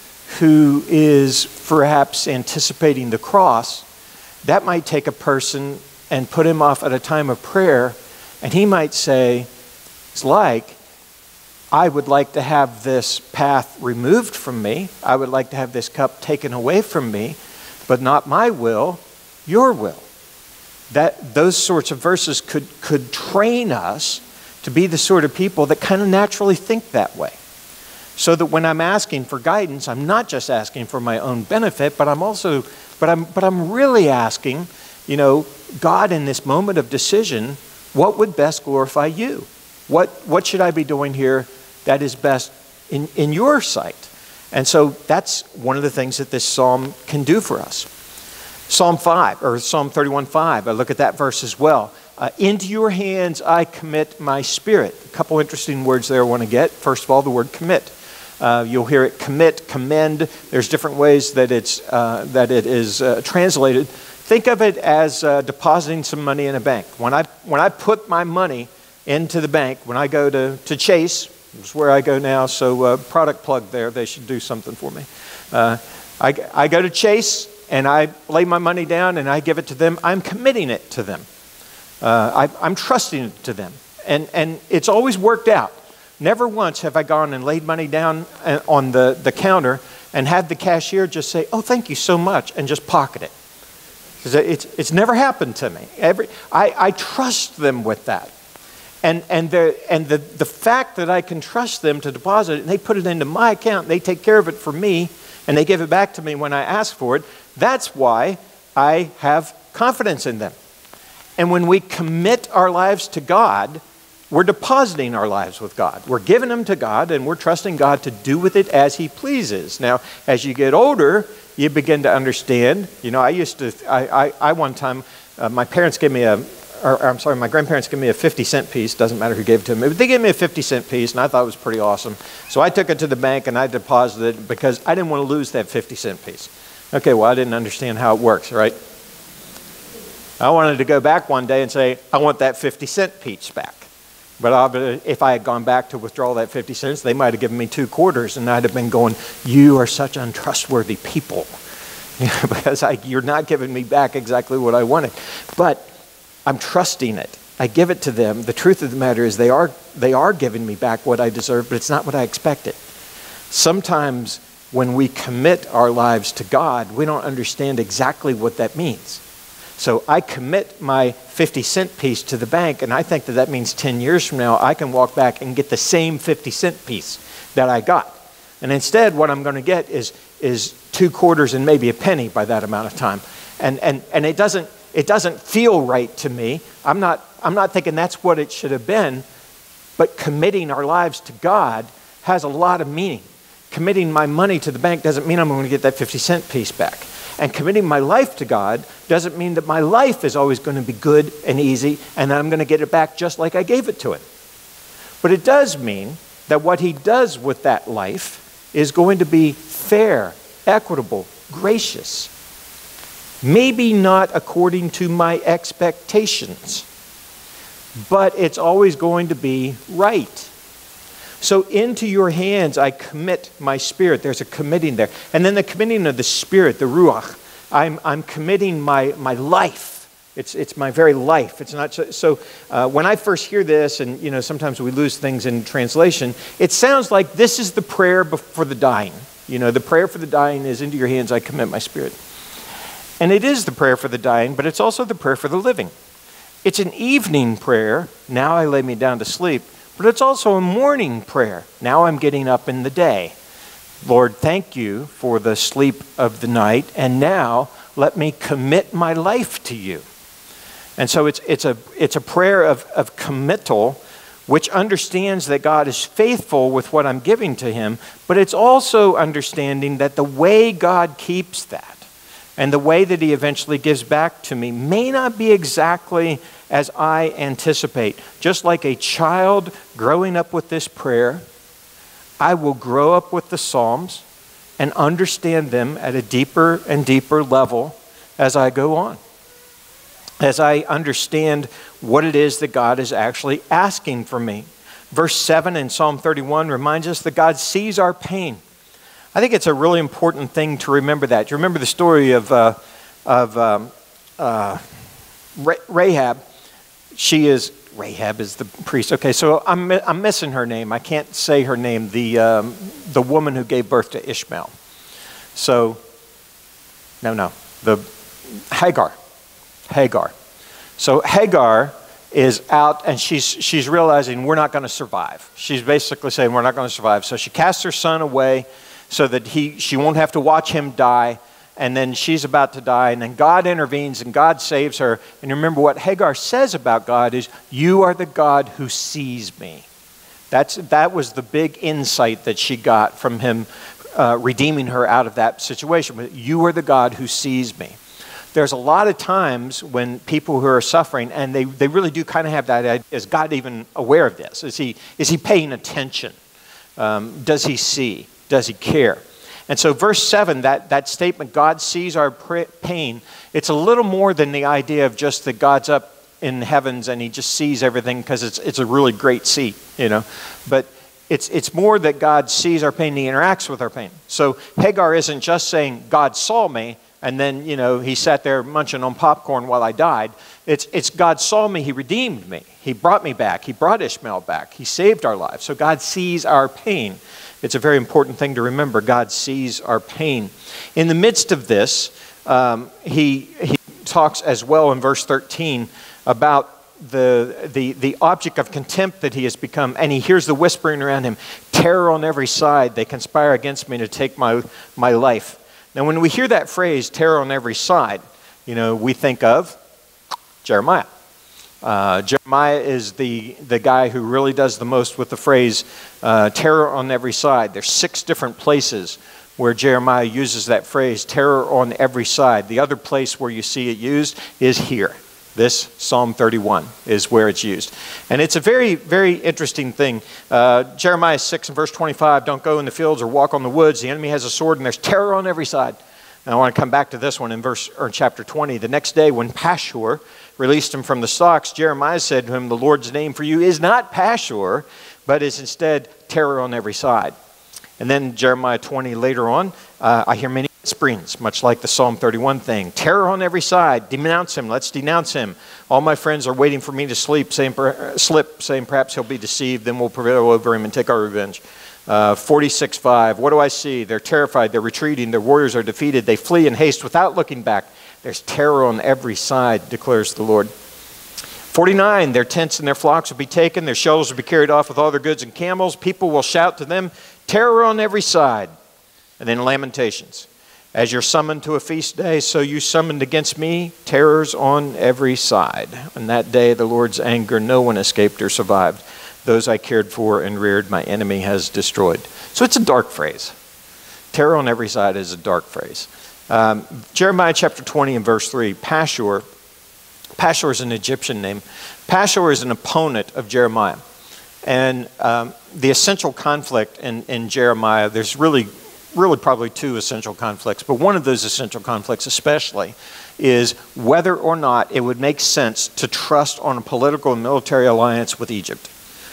S5: who is perhaps anticipating the cross. That might take a person and put him off at a time of prayer, and he might say, it's like, I would like to have this path removed from me. I would like to have this cup taken away from me, but not my will, your will. That those sorts of verses could, could train us to be the sort of people that kind of naturally think that way. So that when I'm asking for guidance, I'm not just asking for my own benefit, but I'm also, but I'm, but I'm really asking, you know, God, in this moment of decision, what would best glorify you? What, what should I be doing here that is best in, in your sight? And so that's one of the things that this psalm can do for us. Psalm five, or Psalm thirty-one five, I look at that verse as well. Uh, into your hands I commit my spirit. A couple interesting words there I want to get. First of all, the word commit. Uh, you'll hear it commit, commend. There's different ways that, it's, uh, that it is uh, translated. Think of it as uh, depositing some money in a bank. When I, when I put my money into the bank, when I go to, to Chase, which is where I go now, so uh, product plug there, they should do something for me. Uh, I, I go to Chase and I lay my money down and I give it to them. I'm committing it to them. Uh, I, I'm trusting it to them. And, and it's always worked out. Never once have I gone and laid money down on the, the counter and had the cashier just say, oh, thank you so much, and just pocket it. Because it's, it's never happened to me. Every, I, I trust them with that. And, and, the, and the, the fact that I can trust them to deposit it, and they put it into my account, and they take care of it for me, and they give it back to me when I ask for it, that's why I have confidence in them. And when we commit our lives to God, we're depositing our lives with God. We're giving them to God, and we're trusting God to do with it as He pleases. Now, as you get older, you begin to understand. You know, I used to, I, I, I one time, uh, my parents gave me a, or, or I'm sorry, my grandparents gave me a fifty cent piece. Doesn't matter who gave it to me, but they gave me a fifty cent piece, and I thought it was pretty awesome. So I took it to the bank, and I deposited it because I didn't want to lose that fifty cent piece. Okay, well, I didn't understand how it works, right? I wanted to go back one day and say, I want that fifty cent piece back. But if I had gone back to withdraw that fifty cents, they might have given me two quarters, and I'd have been going, you are such untrustworthy people, because I, you're not giving me back exactly what I wanted. But I'm trusting it. I give it to them. The truth of the matter is they are, they are giving me back what I deserve, but it's not what I expected. Sometimes when we commit our lives to God, we don't understand exactly what that means. So I commit my fifty cent piece to the bank, and I think that that means ten years from now, I can walk back and get the same fifty cent piece that I got. And instead, what I'm going to get is, is two quarters and maybe a penny by that amount of time. And, and, and it doesn't, it doesn't feel right to me. I'm not, I'm not thinking that's what it should have been, but committing our lives to God has a lot of meaning. Committing my money to the bank doesn't mean I'm going to get that fifty cent piece back. And committing my life to God doesn't mean that my life is always going to be good and easy and that I'm going to get it back just like I gave it to Him. But it does mean that what He does with that life is going to be fair, equitable, gracious. Maybe not according to my expectations, but it's always going to be right. So into your hands I commit my spirit. There's a committing there. And then the committing of the spirit, the ruach. I'm, I'm committing my, my life. It's, it's my very life. It's not so, so uh, when I first hear this, and you know, sometimes we lose things in translation, it sounds like this is the prayer for the dying. You know, the prayer for the dying is, into your hands I commit my spirit. And it is the prayer for the dying, but it's also the prayer for the living. It's an evening prayer. Now I lay me down to sleep. but it's also a morning prayer. Now I'm getting up in the day. Lord, thank you for the sleep of the night, and now let me commit my life to you. And so it's, it's, a, it's a prayer of, of committal, which understands that God is faithful with what I'm giving to him, but it's also understanding that the way God keeps that and the way that he eventually gives back to me may not be exactly as I anticipate. Just like a child growing up with this prayer, I will grow up with the Psalms and understand them at a deeper and deeper level as I go on, as I understand what it is that God is actually asking from me. Verse seven in Psalm thirty-one reminds us that God sees our pain. I think it's a really important thing to remember that. You remember the story of, uh, of um, uh, Rahab. She is, Rahab is the priest. Okay, so I'm, I'm missing her name. I can't say her name. The, um, the woman who gave birth to Ishmael. So, no, no, the Hagar. Hagar. So Hagar is out and she's, she's realizing we're not going to survive. She's basically saying we're not going to survive. So she casts her son away so that he, she won't have to watch him die. And then she's about to die. And then God intervenes and God saves her. And remember what Hagar says about God is, you are the God who sees me. That's, that was the big insight that she got from him uh, redeeming her out of that situation. You are the God who sees me. There's a lot of times when people who are suffering, and they, they really do kind of have that idea, is God even aware of this? Is he, is he paying attention? Um, does he see? Does he care? And so verse seven, that, that statement, God sees our pain, it's a little more than the idea of just that God's up in heavens and he just sees everything because it's, it's a really great seat, you know. But it's, it's more that God sees our pain and he interacts with our pain. So Hagar isn't just saying, God saw me, and then, you know, he sat there munching on popcorn while I died. It's, it's God saw me, he redeemed me. He brought me back. He brought Ishmael back. He saved our lives. So God sees our pain. It's a very important thing to remember. God sees our pain. In the midst of this, um, he, he talks as well in verse thirteen about the, the, the object of contempt that he has become. And he hears the whispering around him, terror on every side. They conspire against me to take my, my life. Now, when we hear that phrase, terror on every side, you know, we think of Jeremiah. Uh, Jeremiah is the, the guy who really does the most with the phrase, uh, terror on every side. There's six different places where Jeremiah uses that phrase, terror on every side. The other place where you see it used is here. This Psalm thirty-one is where it's used. And it's a very, very interesting thing. Uh, Jeremiah six and verse twenty-five, don't go in the fields or walk on the woods. The enemy has a sword and there's terror on every side. And I want to come back to this one in verse or in chapter twenty. The next day when Pashur released him from the stocks, Jeremiah said to him, the Lord's name for you is not Pashur, but is instead terror on every side. And then Jeremiah twenty later on, uh, I hear many whisperings, much like the Psalm thirty-one thing. Terror on every side. Denounce him. Let's denounce him. All my friends are waiting for me to sleep, saying, slip, saying perhaps he'll be deceived. Then we'll prevail over him and take our revenge. Uh, forty-six five. What do I see? They're terrified. They're retreating. Their warriors are defeated. They flee in haste without looking back. There's terror on every side, declares the Lord. forty-nine. Their tents and their flocks will be taken. Their shelters will be carried off with all their goods and camels. People will shout to them, terror on every side. And then Lamentations. As you're summoned to a feast day, so you summoned against me terrors on every side. On that day, the Lord's anger, no one escaped or survived. Those I cared for and reared, my enemy has destroyed. So it's a dark phrase. Terror on every side is a dark phrase. Um, Jeremiah chapter twenty and verse three, Pashur. Pashur is an Egyptian name. Pashur is an opponent of Jeremiah. And um, the essential conflict in, in Jeremiah, there's really really probably two essential conflicts, but one of those essential conflicts especially is whether or not it would make sense to trust on a political and military alliance with Egypt.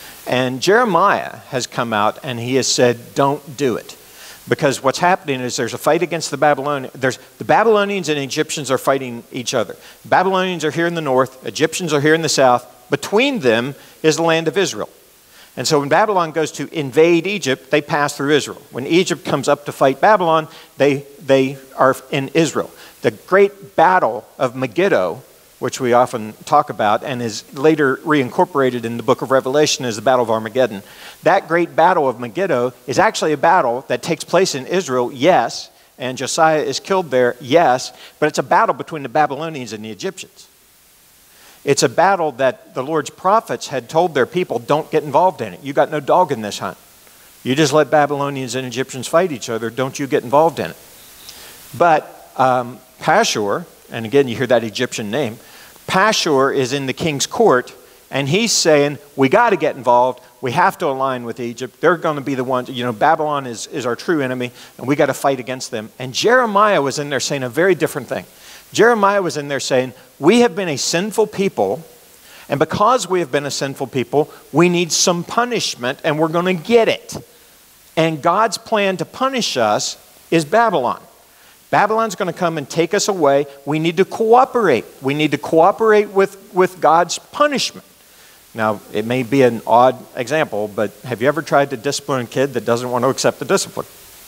S5: And Jeremiah has come out and he has said, don't do it. Because what's happening is there's a fight against the Babylonians. There's, the Babylonians and Egyptians are fighting each other. Babylonians are here in the north, Egyptians are here in the south. Between them is the land of Israel. And so when Babylon goes to invade Egypt, they pass through Israel. When Egypt comes up to fight Babylon, they, they are in Israel. The great battle of Megiddo which we often talk about and is later reincorporated in the book of Revelation as the Battle of Armageddon. That great battle of Megiddo is actually a battle that takes place in Israel, yes, and Josiah is killed there, yes, but it's a battle between the Babylonians and the Egyptians. It's a battle that the Lord's prophets had told their people, don't get involved in it. You got no dog in this hunt. You just let Babylonians and Egyptians fight each other. Don't you get involved in it. But um, Pashur, and again you hear that Egyptian name, Pashur is in the king's court, and he's saying, we got to get involved. We have to align with Egypt. They're going to be the ones, you know, Babylon is, is our true enemy, and we got to fight against them. And Jeremiah was in there saying a very different thing. Jeremiah was in there saying, we have been a sinful people, and because we have been a sinful people, we need some punishment, and we're going to get it. And God's plan to punish us is Babylon. Babylon's going to come and take us away. We need to cooperate. We need to cooperate with, with God's punishment. Now, it may be an odd example, but have you ever tried to discipline a kid that doesn't want to accept the discipline?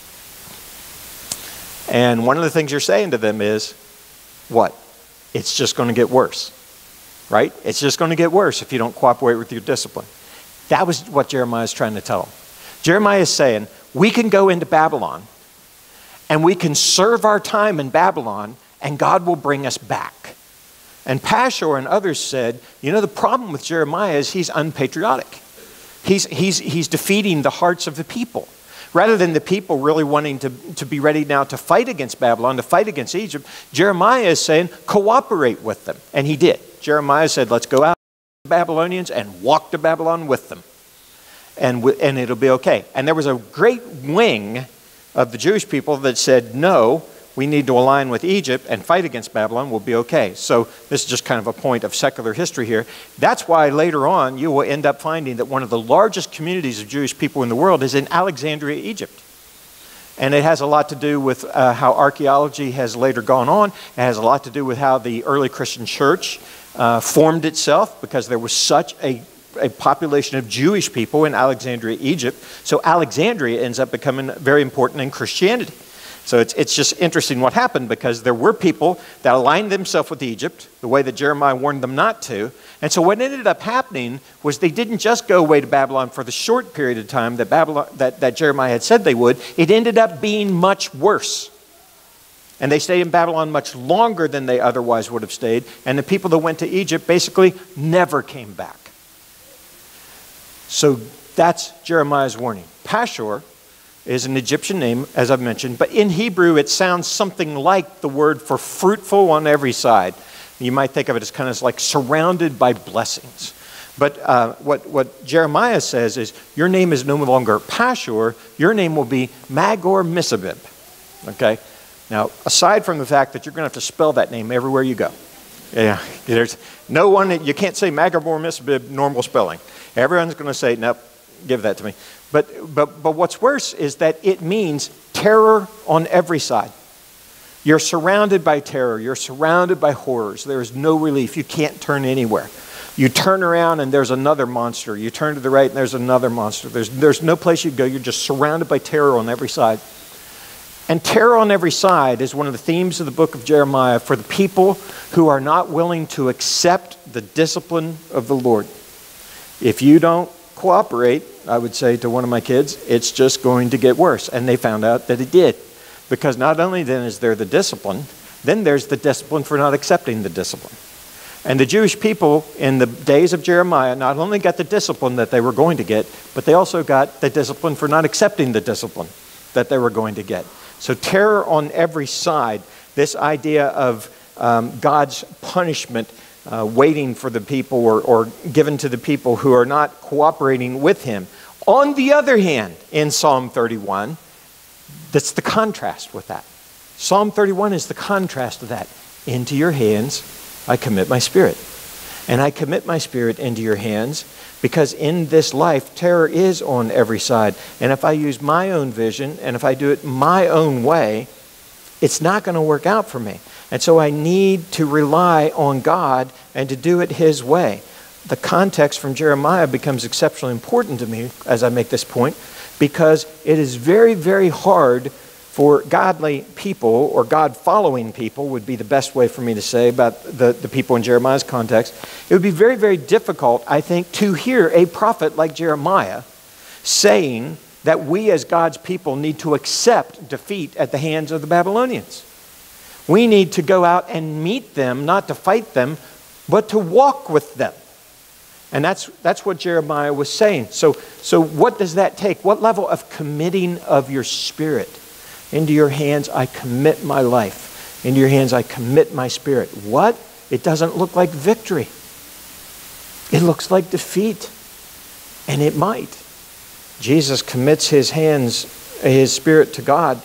S5: And one of the things you're saying to them is, what? It's just going to get worse, right? It's just going to get worse if you don't cooperate with your discipline. That was what Jeremiah is trying to tell them. Jeremiah is saying, we can go into Babylon, and we can serve our time in Babylon, and God will bring us back. And Pashur and others said, you know, the problem with Jeremiah is he's unpatriotic. He's, he's, he's defeating the hearts of the people. Rather than the people really wanting to, to be ready now to fight against Babylon, to fight against Egypt, Jeremiah is saying, cooperate with them. And he did. Jeremiah said, let's go out to the Babylonians and walk to Babylon with them. And, and it'll be okay. And there was a great wing of the Jewish people that said, no, we need to align with Egypt and fight against Babylon, we'll be okay. So this is just kind of a point of secular history here. That's why later on you will end up finding that one of the largest communities of Jewish people in the world is in Alexandria, Egypt. And it has a lot to do with uh, how archaeology has later gone on. It has a lot to do with how the early Christian church uh, formed itself, because there was such a a population of Jewish people in Alexandria, Egypt. So Alexandria ends up becoming very important in Christianity. So it's, it's just interesting what happened, because there were people that aligned themselves with Egypt the way that Jeremiah warned them not to. And so what ended up happening was they didn't just go away to Babylon for the short period of time that, Babylon, that, that Jeremiah had said they would. It ended up being much worse. And they stayed in Babylon much longer than they otherwise would have stayed. And the people that went to Egypt basically never came back. So that's Jeremiah's warning. Pashur is an Egyptian name, as I've mentioned, but in Hebrew it sounds something like the word for fruitful on every side. You might think of it as kind of like surrounded by blessings. But uh, what, what Jeremiah says is, your name is no longer Pashur, your name will be Magor-Missabib. Okay? Now, aside from the fact that you're going to have to spell that name everywhere you go. Yeah, there's no one, you can't say Magor-Missabib normal spelling. Everyone's going to say, nope, give that to me. But, but, but what's worse is that it means terror on every side. You're surrounded by terror. You're surrounded by horrors. There is no relief. You can't turn anywhere. You turn around and there's another monster. You turn to the right and there's another monster. There's, there's no place you go. You're just surrounded by terror on every side. And terror on every side is one of the themes of the book of Jeremiah for the people who are not willing to accept the discipline of the Lord. If you don't cooperate, I would say to one of my kids, it's just going to get worse. And they found out that it did. Because not only then is there the discipline, then there's the discipline for not accepting the discipline. And the Jewish people in the days of Jeremiah not only got the discipline that they were going to get, but they also got the discipline for not accepting the discipline that they were going to get. So terror on every side, this idea of um, God's punishment Uh, waiting for the people, or, or given to the people who are not cooperating with him. On the other hand, in Psalm thirty-one, that's the contrast with that. Psalm thirty-one is the contrast of that. Into your hands I commit my spirit. And I commit my spirit into your hands, because in this life terror is on every side. And if I use my own vision, and if I do it my own way, it's not going to work out for me. And so I need to rely on God and to do it his way. The context from Jeremiah becomes exceptionally important to me as I make this point, because it is very, very hard for godly people, or God-following people would be the best way for me to say about the, the people in Jeremiah's context. It would be very, very difficult, I think, to hear a prophet like Jeremiah saying that we as God's people need to accept defeat at the hands of the Babylonians. We need to go out and meet them, not to fight them, but to walk with them. And that's, that's what Jeremiah was saying. So, so what does that take? What level of committing of your spirit? Into your hands I commit my life. Into your hands I commit my spirit. What? It doesn't look like victory. It looks like defeat. And it might. Jesus commits his hands, his spirit to God,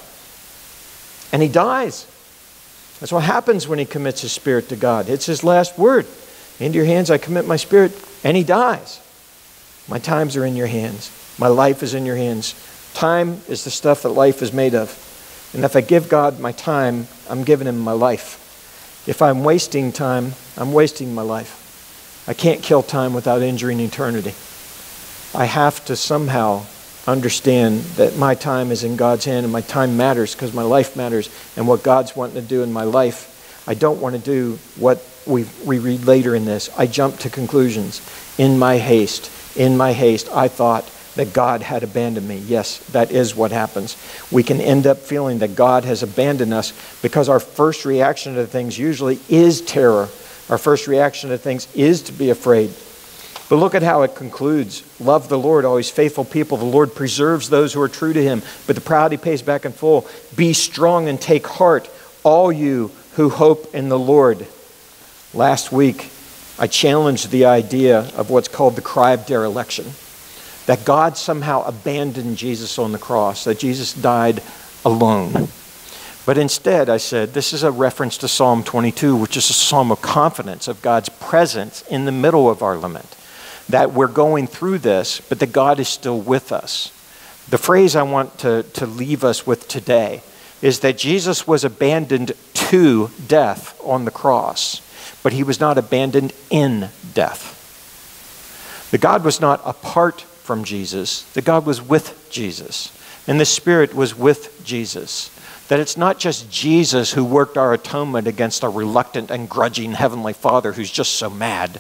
S5: and he dies. That's what happens when he commits his spirit to God. It's his last word. Into your hands I commit my spirit, and he dies. My times are in your hands. My life is in your hands. Time is the stuff that life is made of. And if I give God my time, I'm giving him my life. If I'm wasting time, I'm wasting my life. I can't kill time without injuring eternity. I have to somehow understand that my time is in God's hand, and my time matters because my life matters, and what God's wanting to do in my life. I don't want to do what we, we read later in this. I jump to conclusions. In my haste, in my haste, I thought that God had abandoned me. Yes, that is what happens. We can end up feeling that God has abandoned us because our first reaction to things usually is terror. Our first reaction to things is to be afraid. But look at how it concludes. Love the Lord, always faithful people. The Lord preserves those who are true to him, but the proud he pays back in full. Be strong and take heart, all you who hope in the Lord. Last week, I challenged the idea of what's called the cry of dereliction. That God somehow abandoned Jesus on the cross, that Jesus died alone. But instead, I said, this is a reference to Psalm twenty-two, which is a psalm of confidence of God's presence in the middle of our lament. That we're going through this, but that God is still with us. The phrase I want to, to leave us with today is that Jesus was abandoned to death on the cross, but he was not abandoned in death. The God was not apart from Jesus. The God was with Jesus. And the Spirit was with Jesus. That it's not just Jesus who worked our atonement against a reluctant and grudging Heavenly Father who's just so mad.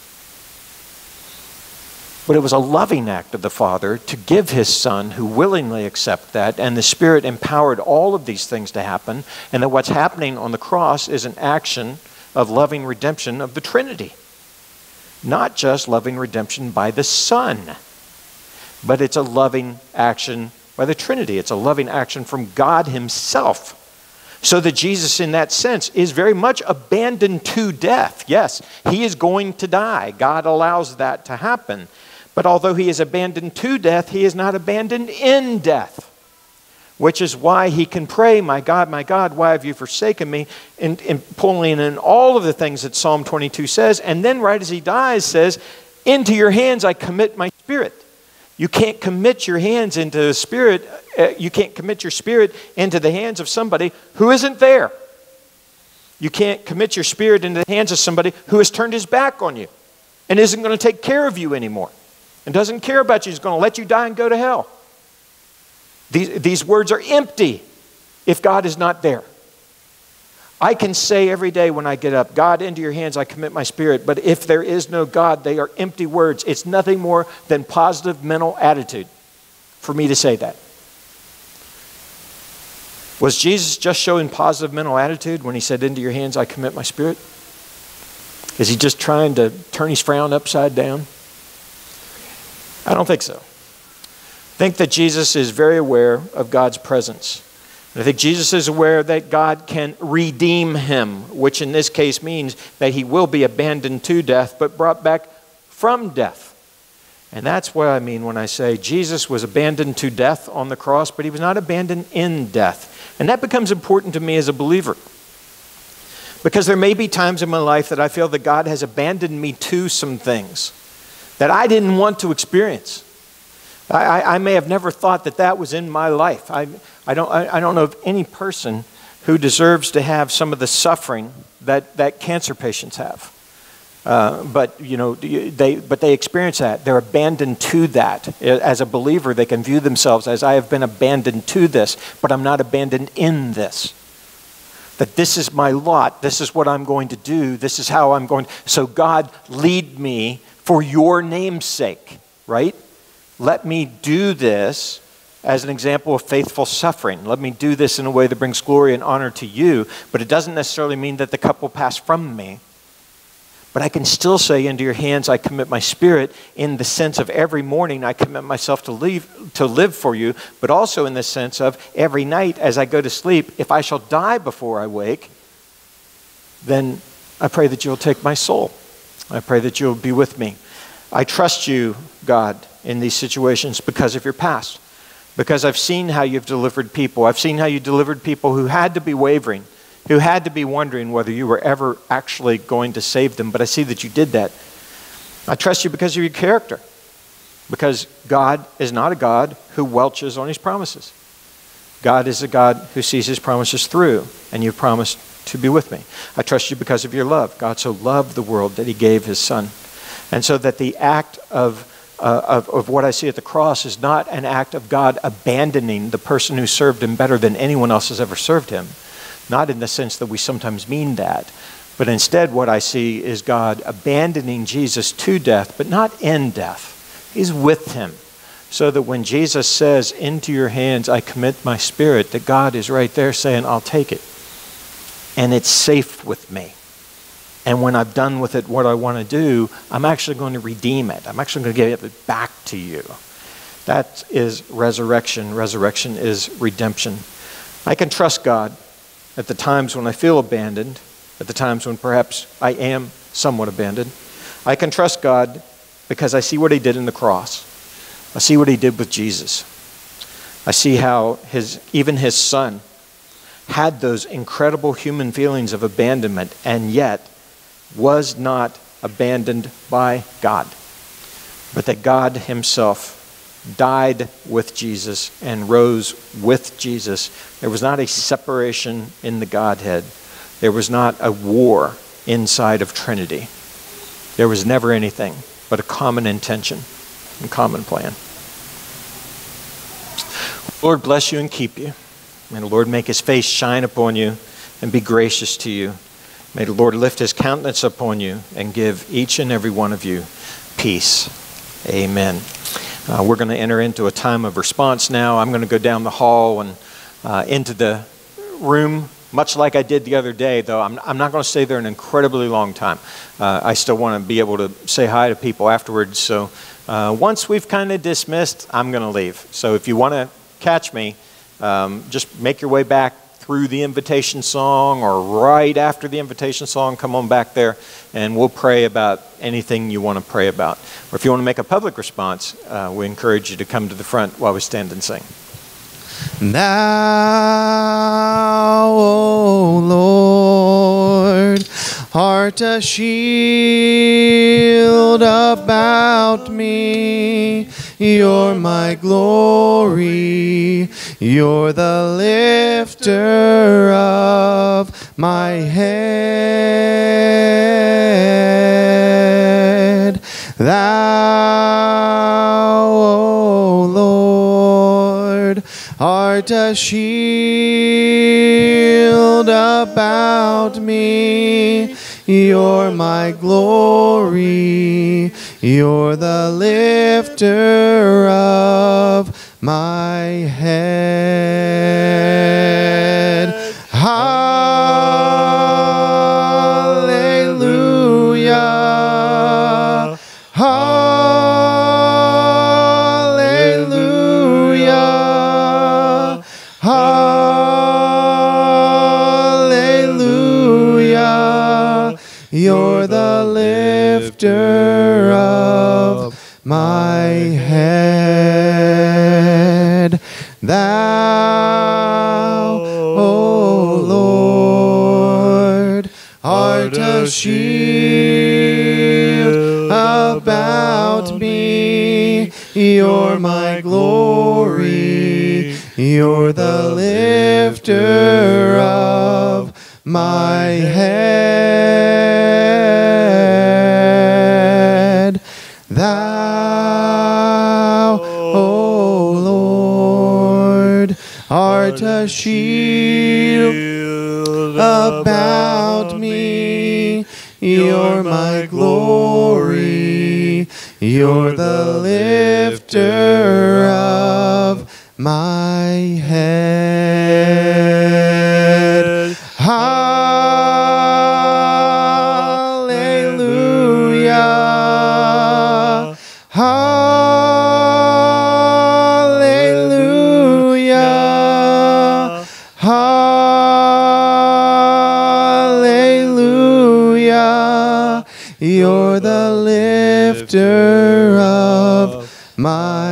S5: But it was a loving act of the Father to give his Son who willingly accepted that, and the Spirit empowered all of these things to happen, and that what's happening on the cross is an action of loving redemption of the Trinity. Not just loving redemption by the Son, but it's a loving action by the Trinity. It's a loving action from God himself. So that Jesus, in that sense, is very much abandoned to death. Yes, he is going to die. God allows that to happen. But although he is abandoned to death, he is not abandoned in death. Which is why he can pray, my God, my God, why have you forsaken me? And, and pulling in all of the things that Psalm twenty-two says. And then right as he dies says, into your hands I commit my spirit. You can't commit your hands into the spirit. Uh, you can't commit your spirit into the hands of somebody who isn't there. You can't commit your spirit into the hands of somebody who has turned his back on you and isn't going to take care of you anymore and doesn't care about you. He's going to let you die and go to hell. These, these words are empty if God is not there. I can say every day when I get up, God, into your hands I commit my spirit. But if there is no God, they are empty words. It's nothing more than positive mental attitude for me to say that. Was Jesus just showing positive mental attitude when he said, into your hands I commit my spirit? Is he just trying to turn his frown upside down? I don't think so. I think that Jesus is very aware of God's presence. I think Jesus is aware that God can redeem him, which in this case means that he will be abandoned to death, but brought back from death. And that's what I mean when I say Jesus was abandoned to death on the cross, but he was not abandoned in death. And that becomes important to me as a believer. Because there may be times in my life that I feel that God has abandoned me to some things that I didn't want to experience. I, I may have never thought that that was in my life. I, I, don't, I, I don't know of any person who deserves to have some of the suffering that, that cancer patients have. Uh, but you know, they but they experience that. They're abandoned to that. As a believer, they can view themselves as, I have been abandoned to this, but I'm not abandoned in this. That this is my lot. This is what I'm going to do. This is how I'm going. So God, lead me for your name's sake, right? Let me do this as an example of faithful suffering. Let me do this in a way that brings glory and honor to you, but it doesn't necessarily mean that the cup will pass from me. But I can still say, into your hands I commit my spirit, in the sense of every morning I commit myself to live, to live for you, but also in the sense of every night as I go to sleep, if I shall die before I wake, then I pray that you'll take my soul. I pray that you'll be with me. I trust you, God, in these situations because of your past. Because I've seen how you've delivered people. I've seen how you delivered people who had to be wavering, who had to be wondering whether you were ever actually going to save them. But I see that you did that. I trust you because of your character. Because God is not a God who welches on his promises. God is a God who sees his promises through, and you've promised to be with me. I trust you because of your love. God so loved the world that he gave his son. And so that the act of, uh, of, of what I see at the cross is not an act of God abandoning the person who served him better than anyone else has ever served him. Not in the sense that we sometimes mean that. But instead what I see is God abandoning Jesus to death, but not in death. He's with him. So that when Jesus says, into your hands I commit my spirit, that God is right there saying, I'll take it. And it's safe with me. And when I've done with it what I want to do, I'm actually going to redeem it. I'm actually going to give it back to you. That is resurrection. Resurrection is redemption. I can trust God at the times when I feel abandoned, at the times when perhaps I am somewhat abandoned. I can trust God because I see what he did in the cross. I see what he did with Jesus. I see how his even his son had those incredible human feelings of abandonment and yet was not abandoned by God, but that God himself died with Jesus and rose with Jesus. There was not a separation in the Godhead. There was not a war inside of Trinity. There was never anything but a common intention and common plan. Lord bless you and keep you. May the Lord make his face shine upon you and be gracious to you. May the Lord lift his countenance upon you and give each and every one of you peace. Amen. Uh, we're going to enter into a time of response now. I'm going to go down the hall and uh, into the room, much like I did the other day, though I'm, I'm not going to stay there an incredibly long time. Uh, I still want to be able to say hi to people afterwards. So uh, once we've kind of dismissed, I'm going to leave. So if you want to catch me, um, just make your way back through the invitation song or right after the invitation song, come on back there and we'll pray about anything you want to pray about. Or if you want to make a public response, uh, we encourage you to come to the front while we stand and sing.
S1: Thou, O Lord, art a shield about me. You're my glory. You're the lifter of my head. Thou, O Lord, art a shield about me. You're my glory. You're the lifter of my head. Hallelujah. Hallelujah. Hallelujah. You're the lifter of my head. Thou, O Lord, art a shield about me. You're my glory. You're the lifter of my head. a shield about me. You're my glory. You're the lifter of my head. Hallelujah. Hallelujah. Hallelujah. You're the lifter of my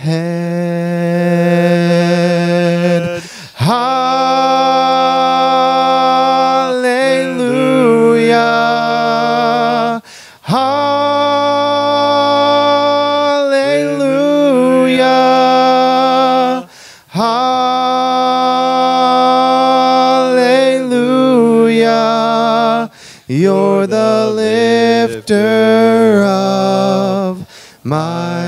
S1: head. Hallelujah. Hallelujah. Hallelujah. You're the lifter of my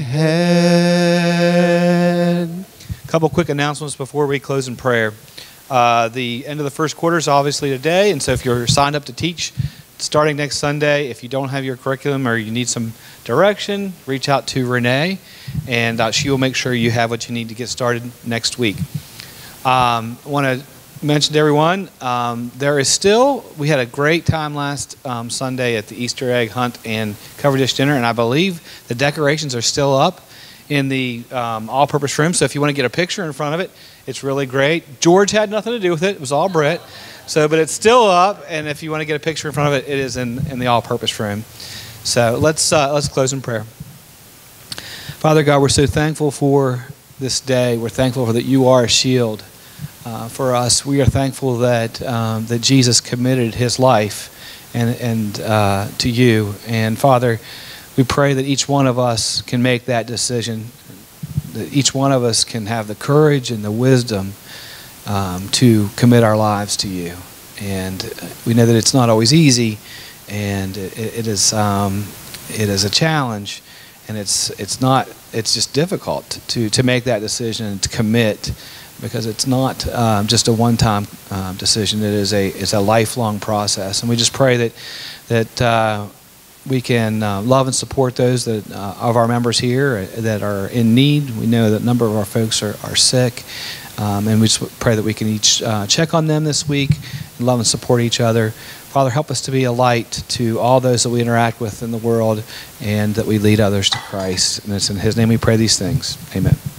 S1: head.
S3: A couple quick announcements before we close in prayer. Uh, the end of the first quarter is obviously today, and so if you're signed up to teach starting next Sunday, if you don't have your curriculum or you need some direction, reach out to Renee, and uh, she will make sure you have what you need to get started next week. Um, I want to mention to everyone, um, there is still, we had a great time last um, Sunday at the Easter egg hunt and cover dish dinner, and I believe the decorations are still up in the um, all-purpose room, so if you want to get a picture in front of it, it's really great. George had nothing to do with it. It was all Brett. So, but it's still up, and if you want to get a picture in front of it, it is in, in the all-purpose room. So let's uh, let's close in prayer. Father God, we're so thankful for this day. We're thankful for that you are a shield uh, for us. We are thankful that um, that Jesus committed his life and and uh, to you. And Father, we pray that each one of us can make that decision. That each one of us can have the courage and the wisdom Um, to commit our lives to you. And we know that it's not always easy, and it, it is um, it is a challenge, and it's it's not it's just difficult to to make that decision and to commit, because it's not um, just a one-time um, decision. It is a it's a lifelong process, and we just pray that that uh, we can uh, love and support those that uh, of our members here that are in need. We know that a number of our folks are, are sick. Um, and we just pray that we can each uh, check on them this week and love and support each other. Father, help us to be a light to all those that we interact with in the world, and that we lead others to Christ. And it's in his name we pray these things. Amen.